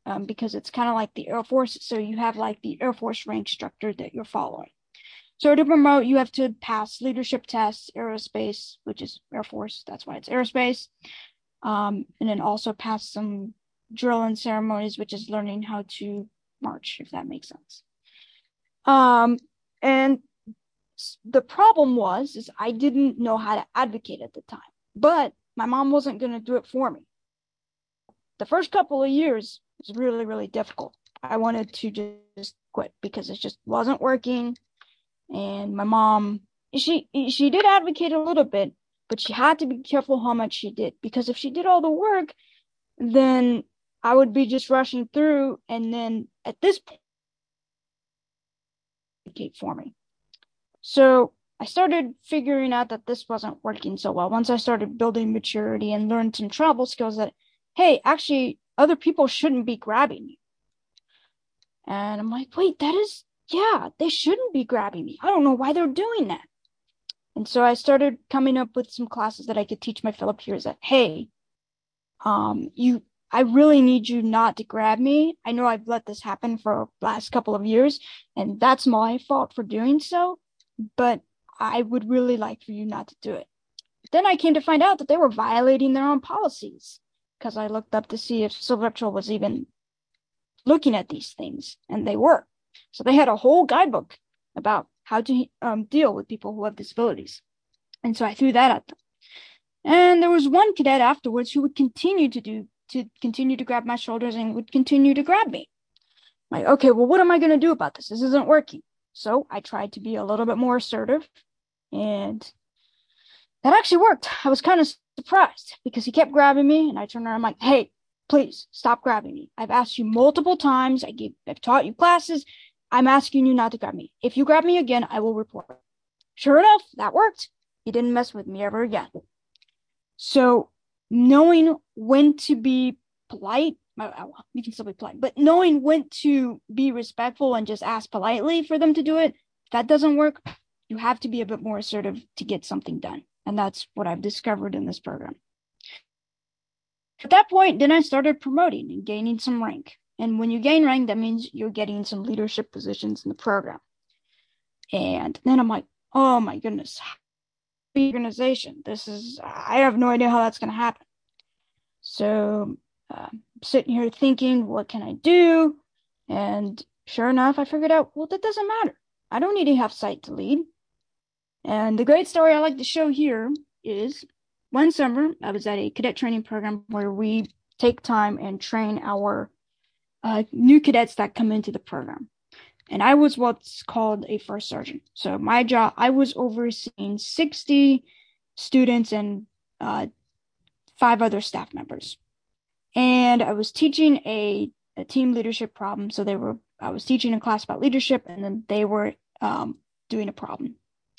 um, because it's kind of like the Air Force. So you have like the Air Force rank structure that you're following. So to promote, you have to pass leadership tests, aerospace, which is Air Force. That's why it's aerospace. Um, and then also pass some drill and ceremonies, which is learning how to march, if that makes sense. Um, and the problem was, is I didn't know how to advocate at the time, but my mom wasn't going to do it for me. The first couple of years was really, really difficult. I wanted to just quit because it just wasn't working. And my mom, she she did advocate a little bit, but she had to be careful how much she did, because if she did all the work, then I would be just rushing through, and then at this point, advocate for me. So I started figuring out that this wasn't working so well. Once I started building maturity and learned some travel skills, that, hey, actually, other people shouldn't be grabbing me. And I'm like, wait, that is, yeah, they shouldn't be grabbing me. I don't know why they're doing that. And so I started coming up with some classes that I could teach my fellow peers that, hey, um, you, I really need you not to grab me. I know I've let this happen for the last couple of years, and that's my fault for doing so, but I would really like for you not to do it. Then I came to find out that they were violating their own policies, because I looked up to see if Silver Patrol was even looking at these things, and they were. So they had a whole guidebook about how to um, deal with people who have disabilities. And so I threw that at them. And there was one cadet afterwards who would continue to do, to continue to grab my shoulders and would continue to grab me. Like, okay, well, what am I going to do about this? This isn't working. So I tried to be a little bit more assertive, and that actually worked. I was kind of surprised because he kept grabbing me, and I turned around, I'm like, hey, please stop grabbing me. I've asked you multiple times. I gave, I've taught you classes. I'm asking you not to grab me. If you grab me again, I will report. Sure enough, that worked. He didn't mess with me ever again. So knowing when to be polite, you can still be polite, but knowing when to be respectful and just ask politely for them to do it, if that doesn't work, you have to be a bit more assertive to get something done. And that's what I've discovered in this program. At that point, then I started promoting and gaining some rank. And when you gain rank, that means you're getting some leadership positions in the program. And then I'm like, oh my goodness, organization. This is, I have no idea how that's going to happen. So uh, I'm sitting here thinking, what can I do? And sure enough, I figured out, well, that doesn't matter. I don't need to have sight to lead. And the great story I like to show here is one summer, I was at a cadet training program where we take time and train our uh, new cadets that come into the program. And I was what's called a first sergeant. So my job, I was overseeing sixty students and uh, five other staff members. And I was teaching a, a team leadership problem. So they were, I was teaching a class about leadership, and then they were um, doing a problem.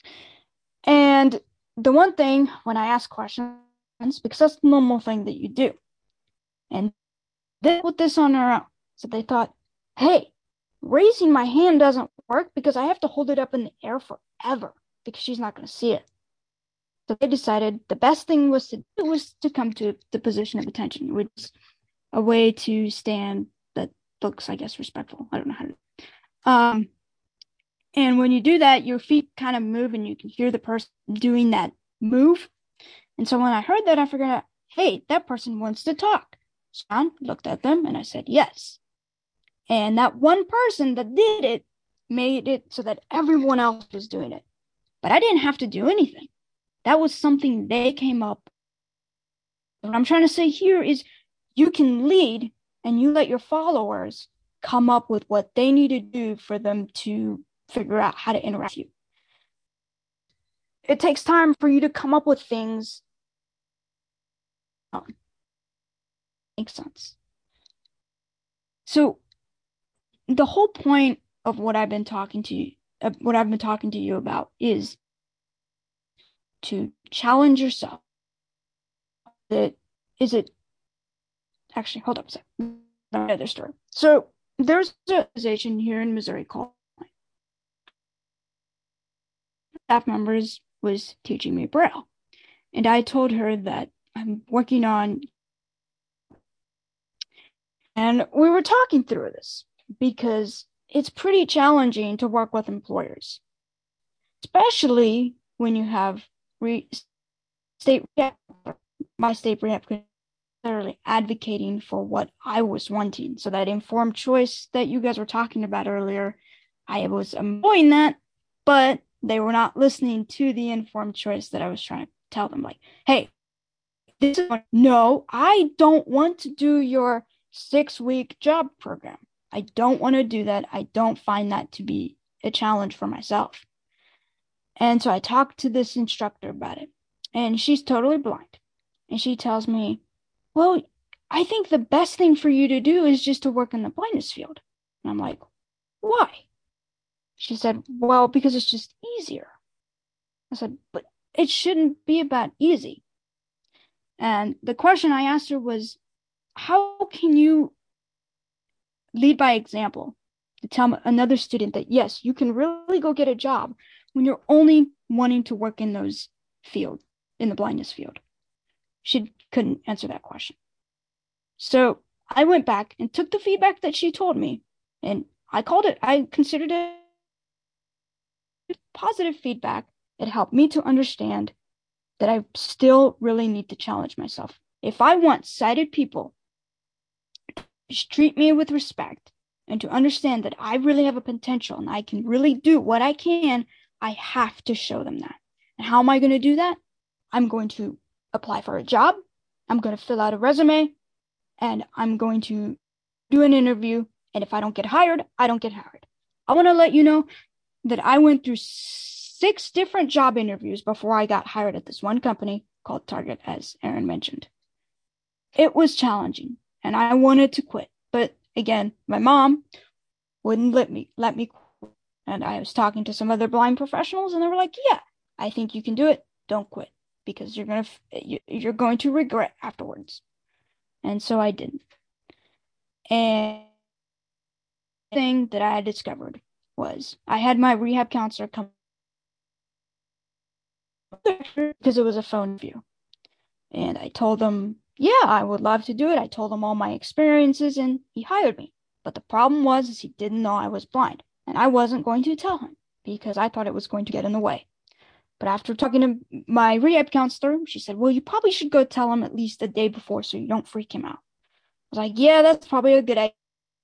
And the one thing when I ask questions, because that's the normal thing that you do, and they put this on their own. So they thought, hey, raising my hand doesn't work because I have to hold it up in the air forever because she's not going to see it. So they decided the best thing was to do was to come to the position of attention, which is a way to stand that looks, I guess, respectful. I don't know how to. Um, and when you do that, your feet kind of move and you can hear the person doing that move. And so when I heard that, I figured out, hey, that person wants to talk. So I looked at them and I said, yes. And that one person that did it made it so that everyone else was doing it. But I didn't have to do anything. That was something they came up. What I'm trying to say here is you can lead and you let your followers come up with what they need to do for them to figure out how to interact with you. It takes time for you to come up with things. Um, makes sense. So the whole point of what I've been talking to you, uh, what I've been talking to you about is to challenge yourself. That is it. Actually, hold up a second. Another story. So there's an organization here in Missouri called staff members was teaching me Braille, and I told her that I'm working on And we were talking through this because it's pretty challenging to work with employers, especially when you have re- state rep, my state rep necessarily advocating for what I was wanting. So that informed choice that you guys were talking about earlier, I was employing that, but they were not listening to the informed choice that I was trying to tell them, like, hey, this is no, I don't want to do your six-week job program. I don't want to do that. I don't find that to be a challenge for myself. And so I talked to this instructor about it, and she's totally blind. And she tells me, well, I think the best thing for you to do is just to work in the blindness field. And I'm like, why? She said, well, because it's just easier. I said, but it shouldn't be about easy. And the question I asked her was, how can you lead by example to tell another student that, yes, you can really go get a job when you're only wanting to work in those fields, in the blindness field? She couldn't answer that question. So I went back and took the feedback that she told me, and I called it, I considered it positive feedback. It helped me to understand that I still really need to challenge myself. If I want sighted people to treat me with respect and to understand that I really have a potential and I can really do what I can, I have to show them that. And how am I going to do that? I'm going to apply for a job. I'm going to fill out a resume, and I'm going to do an interview. And if I don't get hired, I don't get hired. I want to let you know that I went through six different job interviews before I got hired at this one company called Target, as Aaron mentioned. It was challenging, and I wanted to quit. But again, my mom wouldn't let me let me quit. And I was talking to some other blind professionals, and they were like, yeah, I think you can do it. Don't quit, because you're going to you're going to regret afterwards. And so I didn't. And the thing that I had discovered was I had my rehab counselor come because it was a phone interview. And I told them, yeah, I would love to do it. I told him all my experiences, and he hired me. But the problem was is he didn't know I was blind. And I wasn't going to tell him because I thought it was going to get in the way. But after talking to my rehab counselor, she said, well, you probably should go tell him at least a day before so you don't freak him out. I was like, yeah, that's probably a good idea.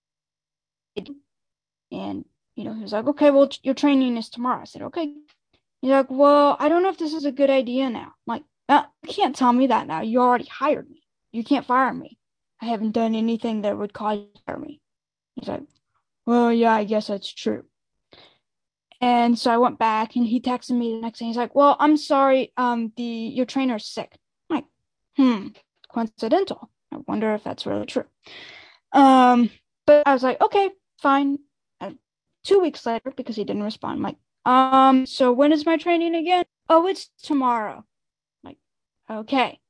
And, you know, he was like, okay, well, your training is tomorrow. I said, okay. He's like, well, I don't know if this is a good idea now. I'm like, uh, you can't tell me that now. You already hired me. You can't fire me. I haven't done anything that would cause you to fire me. He's like, well, yeah, I guess that's true. And so I went back, and he texted me the next day. He's like, well, I'm sorry, um, the your trainer's sick. I'm like, hmm, coincidental. I wonder if that's really true. Um, but I was like, okay, fine. And two weeks later, because he didn't respond, I'm like, um, so when is my training again? Oh, it's tomorrow. I'm like, okay.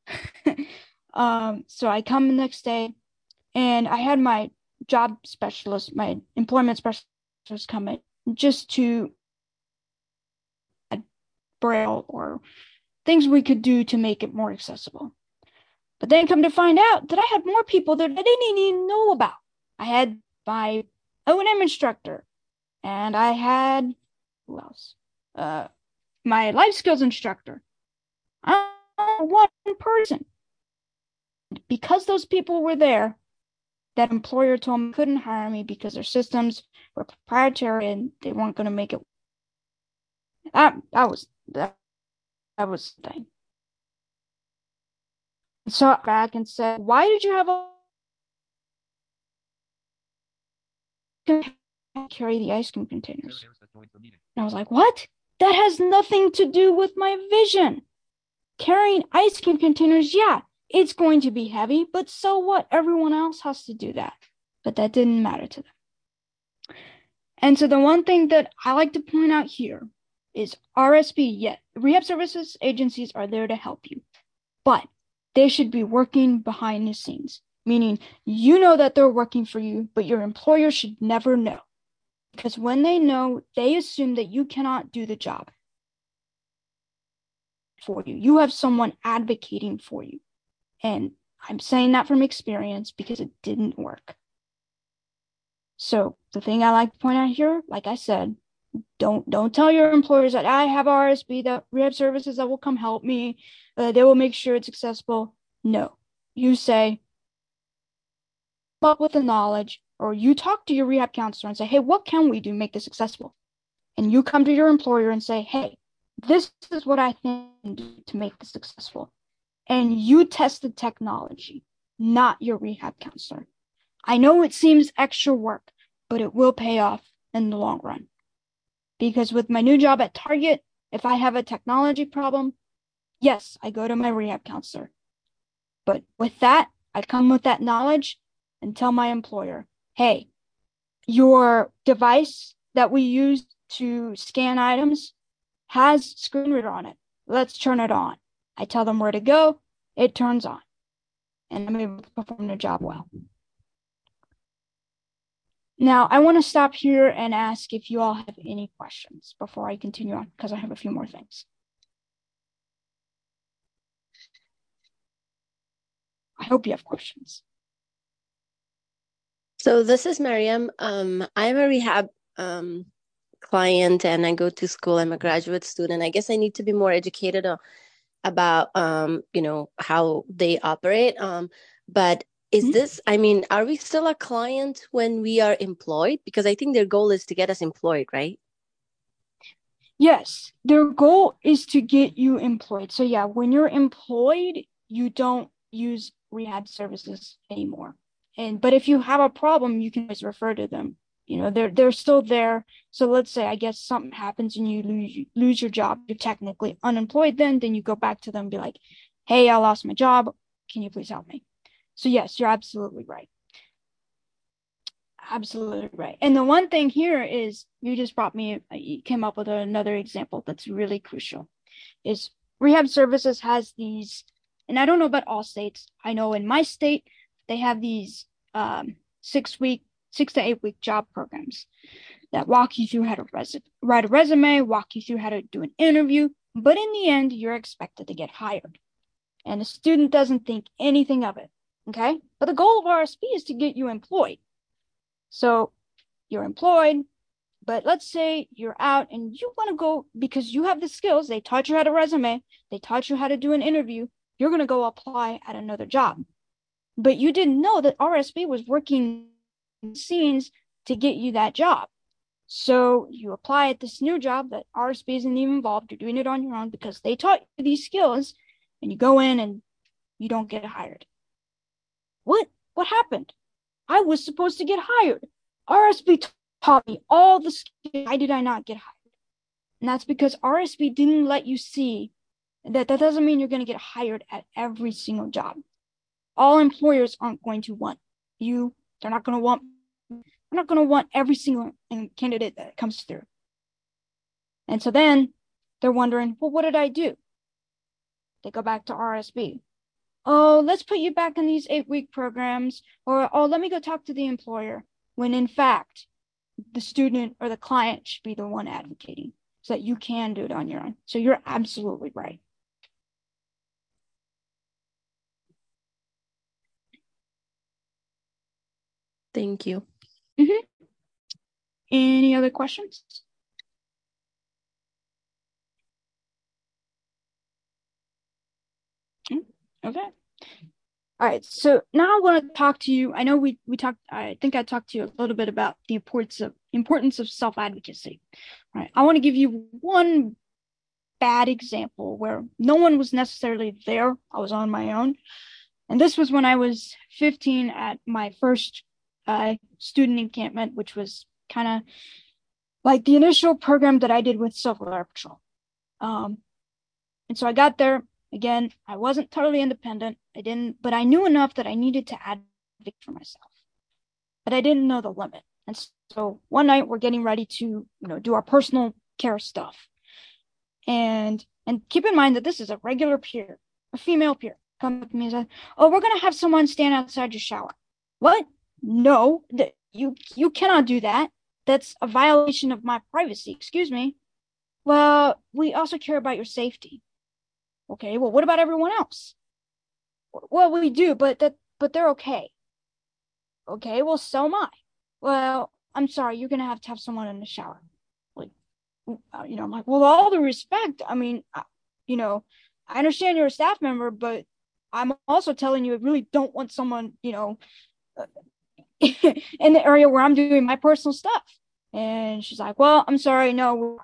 um, so I come the next day, and I had my job specialist, my employment specialist come in just to add braille or things we could do to make it more accessible. But then come to find out that I had more people that I didn't even know about. I had my O and M instructor, and I had, who else? Uh, my life skills instructor. I'm one person. Because those people were there, that employer told me couldn't hire me because their systems were proprietary and they weren't going to make it. That, that was that, that was the thing. So I back and said, why did you have a carry the ice cream containers? And I was like, what? That has nothing to do with my vision. Carrying ice cream containers, yeah, it's going to be heavy, but so what? Everyone else has to do that. But that didn't matter to them. And so the one thing that I like to point out here is R S P, yeah, rehab services agencies are there to help you, but they should be working behind the scenes, meaning you know that they're working for you, but your employer should never know. Because when they know, they assume that you cannot do the job for you. You have someone advocating for you. And I'm saying that from experience because it didn't work. So the thing I like to point out here, like I said, don't don't tell your employers that I have R S P, that rehab services that will come help me, uh, they will make sure it's successful. No, you say, come up with the knowledge, or you talk to your rehab counselor and say, hey, what can we do to make this successful? And you come to your employer and say, hey, this is what I think to make this successful. And you test the technology, not your rehab counselor. I know it seems extra work, but it will pay off in the long run. Because with my new job at Target, if I have a technology problem, yes, I go to my rehab counselor. But with that, I come with that knowledge and tell my employer, hey, your device that we use to scan items has screen reader on it. Let's turn it on. I tell them where to go, it turns on, and I'm able to perform the job well. Now, I want to stop here and ask if you all have any questions before I continue on, because I have a few more things. I hope you have questions. So this is Mariam. Um, I'm a rehab um, client and I go to school. I'm a graduate student. I guess I need to be more educated uh, about, um, you know, how they operate. Um, but is mm-hmm. this, I mean, are we still a client when we are employed? Because I think their goal is to get us employed, right? Yes, their goal is to get you employed. So yeah, when you're employed, you don't use rehab services anymore. And but if you have a problem, you can always refer to them. You know, they're they're still there. So let's say I guess something happens and you lose lose your job. You're technically unemployed then, then you go back to them and be like, hey, I lost my job. Can you please help me? So yes, you're absolutely right. Absolutely right. And the one thing here is you just brought me, you came up with another example that's really crucial, is rehab services has these, and I don't know about all states. I know in my state, they have these um, six week, six to eight week job programs that walk you through how to res- write a resume, walk you through how to do an interview. But in the end, you're expected to get hired. And the student doesn't think anything of it. Okay. But the goal of R S P is to get you employed. So you're employed, but let's say you're out and you want to go because you have the skills. They taught you how to resume. They taught you how to do an interview. You're going to go apply at another job. But you didn't know that R S P was working scenes to get you that job. So you apply at this new job that R S P isn't even involved. You're doing it on your own because they taught you these skills, and you go in and you don't get hired. What? What happened? I was supposed to get hired. R S P taught me all the skills. Why did I not get hired? And that's because R S P didn't let you see that that doesn't mean you're going to get hired at every single job. All employers aren't going to want you. They're not going to want, they're not going to want every single candidate that comes through. And so then they're wondering, well, what did I do? They go back to R S P. Oh, let's put you back in these eight-week programs, or, oh, let me go talk to the employer, when in fact, the student or the client should be the one advocating so that you can do it on your own. So you're absolutely right. Thank you. Mm-hmm. Any other questions? Okay. All right, so now I want to talk to you. I know we we talked. I think I talked to you a little bit about the importance of importance of self-advocacy. All right, I want to give you one bad example where no one was necessarily there. I was on my own, and this was when I was fifteen at my first uh, student encampment, which was kind of like the initial program that I did with Silver Air Patrol. Um, and so I got there. Again, I wasn't totally independent. I didn't, but I knew enough that I needed to advocate for myself. But I didn't know the limit. And so one night we're getting ready to, you know, do our personal care stuff. And and keep in mind that this is a regular peer, a female peer, come up to me and said, "Oh, we're gonna have someone stand outside your shower." What? No, that you you cannot do that. That's a violation of my privacy. Excuse me. Well, we also care about your safety. Okay, well, what about everyone else? Well, we do, but that but they're okay. Okay, well, so am I. Well, I'm sorry, you're gonna have to have someone in the shower. Like, you know, I'm like, well, all the respect. I mean, you know, I understand you're a staff member, but I'm also telling you, I really don't want someone, you know, in the area where I'm doing my personal stuff. And she's like, well, I'm sorry, no.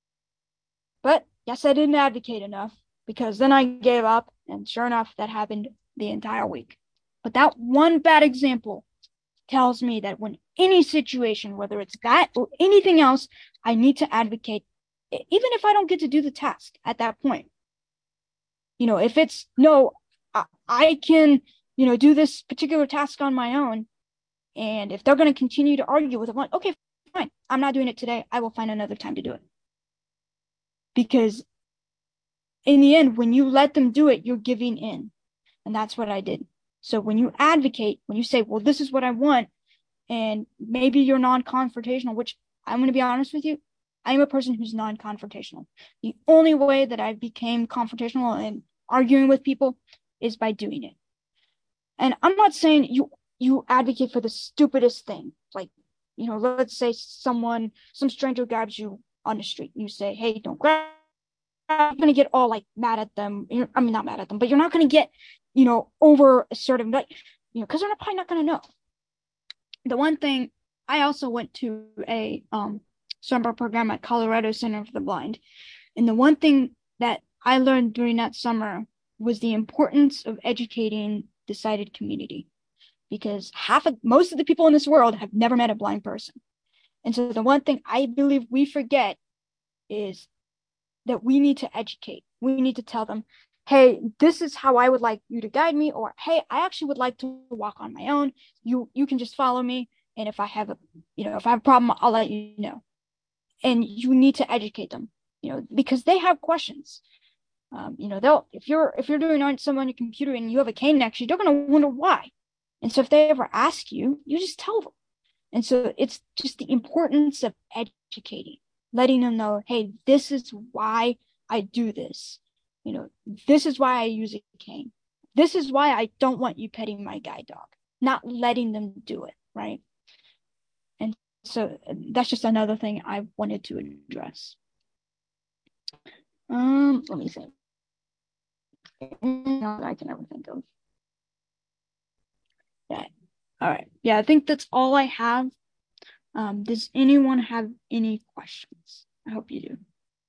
But yes, I didn't advocate enough, because then I gave up, and sure enough, that happened the entire week. But that one bad example tells me that when any situation, whether it's that or anything else, I need to advocate, even if I don't get to do the task at that point. You know, if it's, no, I, I can, you know, do this particular task on my own. And if they're going to continue to argue with it, I'm like, okay, fine, I'm not doing it today. I will find another time to do it. Because in the end, when you let them do it, you're giving in. And that's what I did. So when you advocate, when you say, well, this is what I want, and maybe you're non-confrontational, which I'm going to be honest with you, I'm a person who's non-confrontational. The only way that I became confrontational and arguing with people is by doing it. And I'm not saying you you advocate for the stupidest thing. Like, you know, let's say someone, some stranger grabs you on the street. You say, hey, don't grab. You're going to get all like mad at them. You're, I mean, not mad at them, but you're not going to get, you know, over assertive, you know, because they're not, probably not going to know. The one thing, I also went to a um, summer program at Colorado Center for the Blind. And the one thing that I learned during that summer was the importance of educating the sighted community. Because half of, most of the people in this world have never met a blind person. And so the one thing I believe we forget is that we need to educate. We need to tell them, hey, this is how I would like you to guide me, or hey, I actually would like to walk on my own. You you can just follow me. And if I have a, you know, if I have a problem, I'll let you know. And you need to educate them, you know, because they have questions. Um, you know, they'll, if you're if you're doing on someone on your computer and you have a cane next to you, they're gonna wonder why. And so if they ever ask you, you just tell them. And so it's just the importance of educating, letting them know, hey, this is why I do this. You know, this is why I use a cane. This is why I don't want you petting my guide dog, not letting them do it, right? And so that's just another thing I wanted to address. Um, let me see. I can never think of. Yeah. All right. Yeah, I think that's all I have. Um, does anyone have any questions? I hope you do.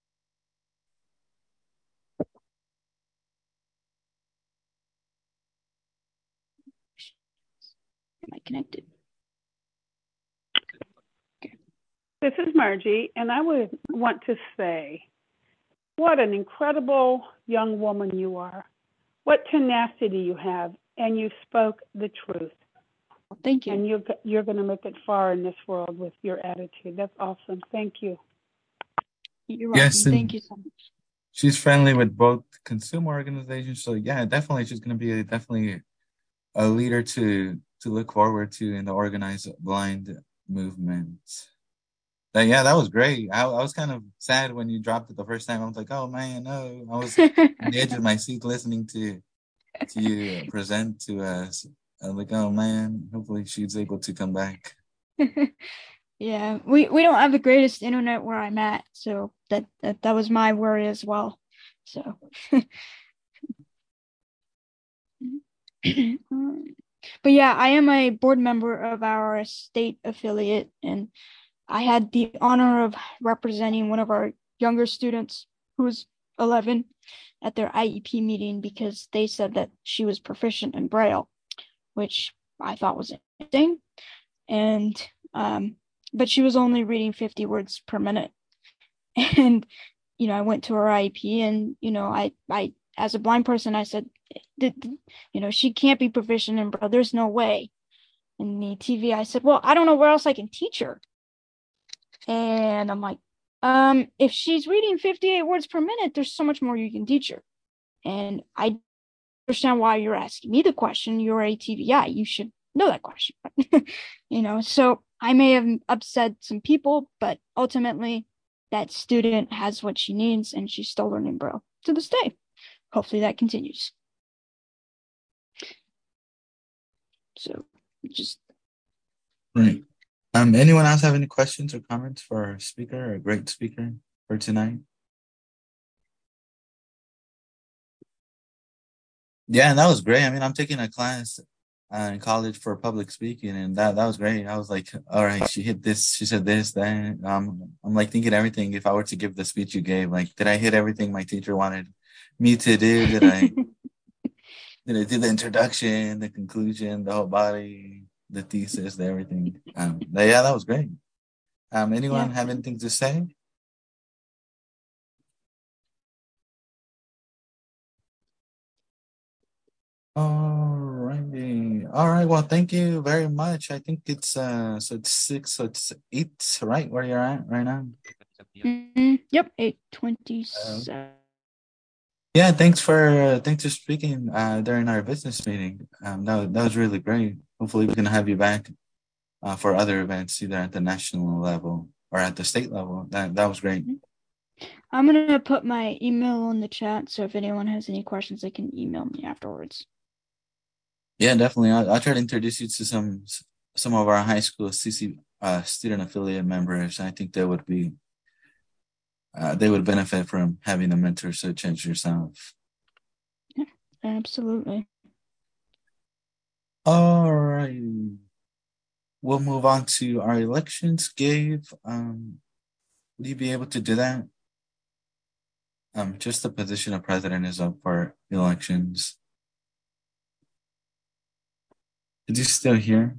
Am I connected? Okay. This is Margie, and I would want to say, what an incredible young woman you are. What tenacity you have, and you spoke the truth. Well, thank you. And you're, you're going to make it far in this world with your attitude. That's awesome. Thank you. You're welcome. Yes, thank you so much. She's friendly with both consumer organizations. So yeah, definitely she's going to be a, definitely a leader to to look forward to in the organized blind movement. But yeah, that was great. I, I was kind of sad when you dropped it the first time. I was like, oh man, no. I was on the edge of my seat listening to to you present to us. I was like, oh man, hopefully she's able to come back. Yeah, we, we don't have the greatest internet where I'm at, so that that, that was my worry as well. So but yeah, I am a board member of our state affiliate, and I had the honor of representing one of our younger students who's eleven at their I E P meeting because they said that she was proficient in Braille, which I thought was interesting. And um, but she was only reading fifty words per minute. And, you know, I went to her I E P and, you know, I, I, as a blind person, I said, you know, she can't be proficient in Braille. There's no way. In the T V, I said, well, I don't know where else I can teach her. And I'm like, um, if she's reading fifty-eight words per minute, there's so much more you can teach her. And I understand why you're asking me the question. You're a T V I. You should know that question. You know, so I may have upset some people, but ultimately that student has what she needs and she's still learning Braille to this day. Hopefully that continues. So just Right. Um, anyone else have any questions or comments for our speaker, our great speaker for tonight? Yeah, and that was great. I mean, I'm taking a class uh, in college for public speaking, and that that was great. I was like, all right, she hit this, she said this, that. Um, I'm like thinking everything. If I were to give the speech you gave, like, did I hit everything my teacher wanted me to do? Did I did I do the introduction, the conclusion, the whole body, the thesis, the everything? Um, but yeah, that was great. Um, anyone yeah. have anything to say? All righty. All right. Well, thank you very much. I think it's uh so it's six, so it's eight, right? Where you're at right now? Mm, yep, eight Uh, twenty-seven. yeah, thanks for uh, thanks for speaking uh during our business meeting. Um that was, that was really great. Hopefully we can have you back uh for other events either at the national level or at the state level. That that was great. I'm gonna put my email in the chat, so if anyone has any questions, they can email me afterwards. Yeah, definitely. I'll, I'll try to introduce you to some some of our high school C C uh student affiliate members. I think they would be Uh, they would benefit from having a mentor such as yourself. Yeah, absolutely. All right. We'll move on to our elections. Gabe, um, will you be able to do that? Um, just the position of president is up for elections. Is he still here?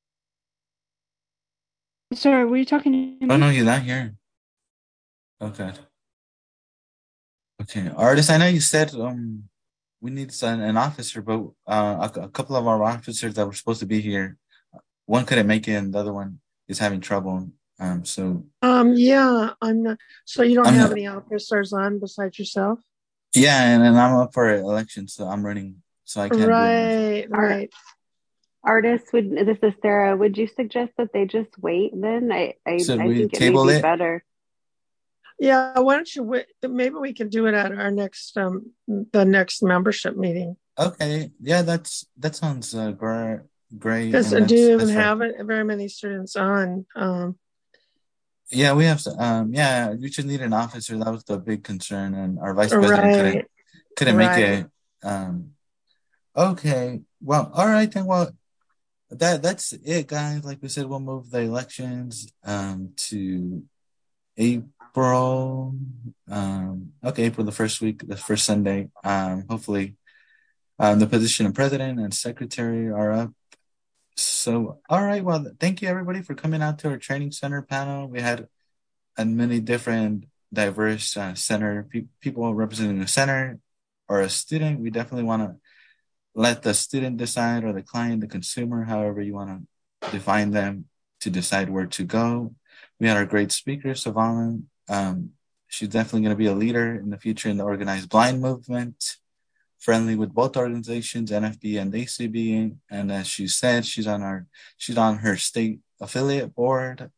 Sorry, were you talking to me? Oh, no, you're not here. Okay. Okay. Artist, I know you said um we need an, an officer, but uh, a, a couple of our officers that were supposed to be here, one couldn't make it and the other one is having trouble. Um, so Um, yeah, I'm not, so you don't I'm have not, any officers on besides yourself? yeah, and, and I'm up for election, so I'm running, so I can't do Right, it. right. Artists, would this is Sarah? Would you suggest that they just wait then? I I, Should I we think it may table be it? better. Yeah, why don't you wait? Maybe we can do it at our next, um, the next membership meeting. Okay, yeah, that's that sounds uh, great, great, Because and do that's you even that's right. have it, very many students on? Um, Yeah, we have, um, yeah, we just need an officer. That was the big concern, and our vice president couldn't right, couldn't make right. it. Um, okay, well, all right then. Well, that that's it, guys. Like we said, we'll move the elections um to April. Um, okay, April the first week, the first Sunday. Um, hopefully, um, the position of president and secretary are up. So, all right. Well, thank you everybody for coming out to our training center panel. We had a many different diverse uh, center pe- people representing a center or a student. We definitely want to let the student decide, or the client, the consumer, however you want to define them, to decide where to go. We had our great speaker, Savala. Um, she's definitely going to be a leader in the future in the organized blind movement, friendly with both organizations, N F B and A C B. And as she said, she's on our she's on her state affiliate board.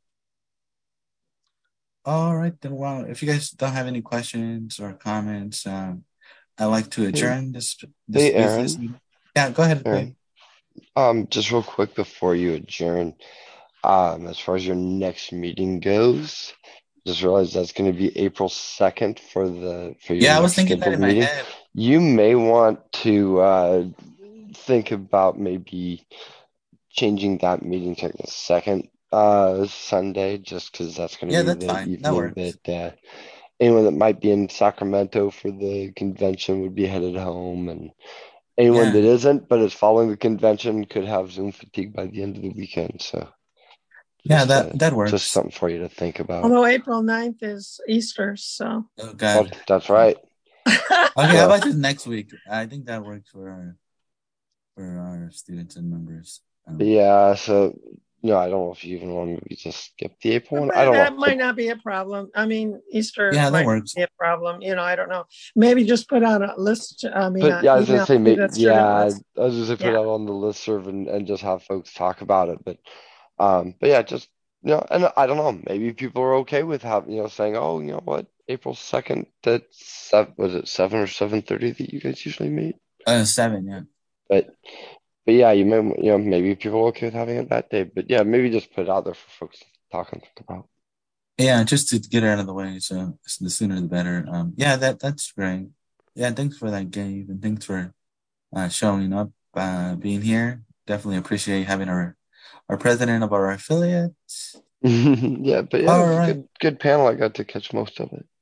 All right, then. Well, if you guys don't have any questions or comments, um, I'd like to adjourn this this Hey, business Aaron. meeting. Yeah, go ahead, Aaron. please. Um, just real quick before you adjourn, um, as far as your next meeting goes, just realized that's going to be April second for the for your Yeah, I was next thinking that scheduled in my meeting. head. You may want to uh, think about maybe changing that meeting to the second uh, Sunday, just because that's going to Yeah, be that's the fine. That evening works. that uh, anyone that might be in Sacramento for the convention would be headed home, and anyone Yeah. that isn't but is following the convention could have Zoom fatigue by the end of the weekend. So Yeah, just that uh, that just works. something for you to think about. Although April ninth is Easter, so. Oh Well, God. that's right. Okay, how So, about just next week? I think that works for our for our students and members. Um, yeah, so no, I don't know if you even want to maybe just skip the April one. I But don't that know. might not be a problem. I mean, Easter yeah, that might not works. be a problem. You know, I don't know. Maybe just put out a list. I mean, But an yeah, I was gonna email say, to ma- the student yeah, list. I was just gonna put Yeah. it out on the listserv and, and just have folks talk about it. But um, but yeah, just you know, and I don't know, maybe people are okay with having you know saying, oh, you know what, April second at seven, was it seven or seven thirty that you guys usually meet? Uh, seven. Yeah. But but yeah, you may, you know, maybe people are okay with having it that day. But yeah, maybe just put it out there for folks to talk and think about. Yeah, just to get it out of the way, so the sooner the better. Um, yeah, that that's great. Yeah, thanks for that, Gabe, and thanks for uh, showing up, uh, being here. Definitely appreciate having our our president of our affiliate. Yeah, but yeah, it All was a right. good good panel. I got to catch most of it.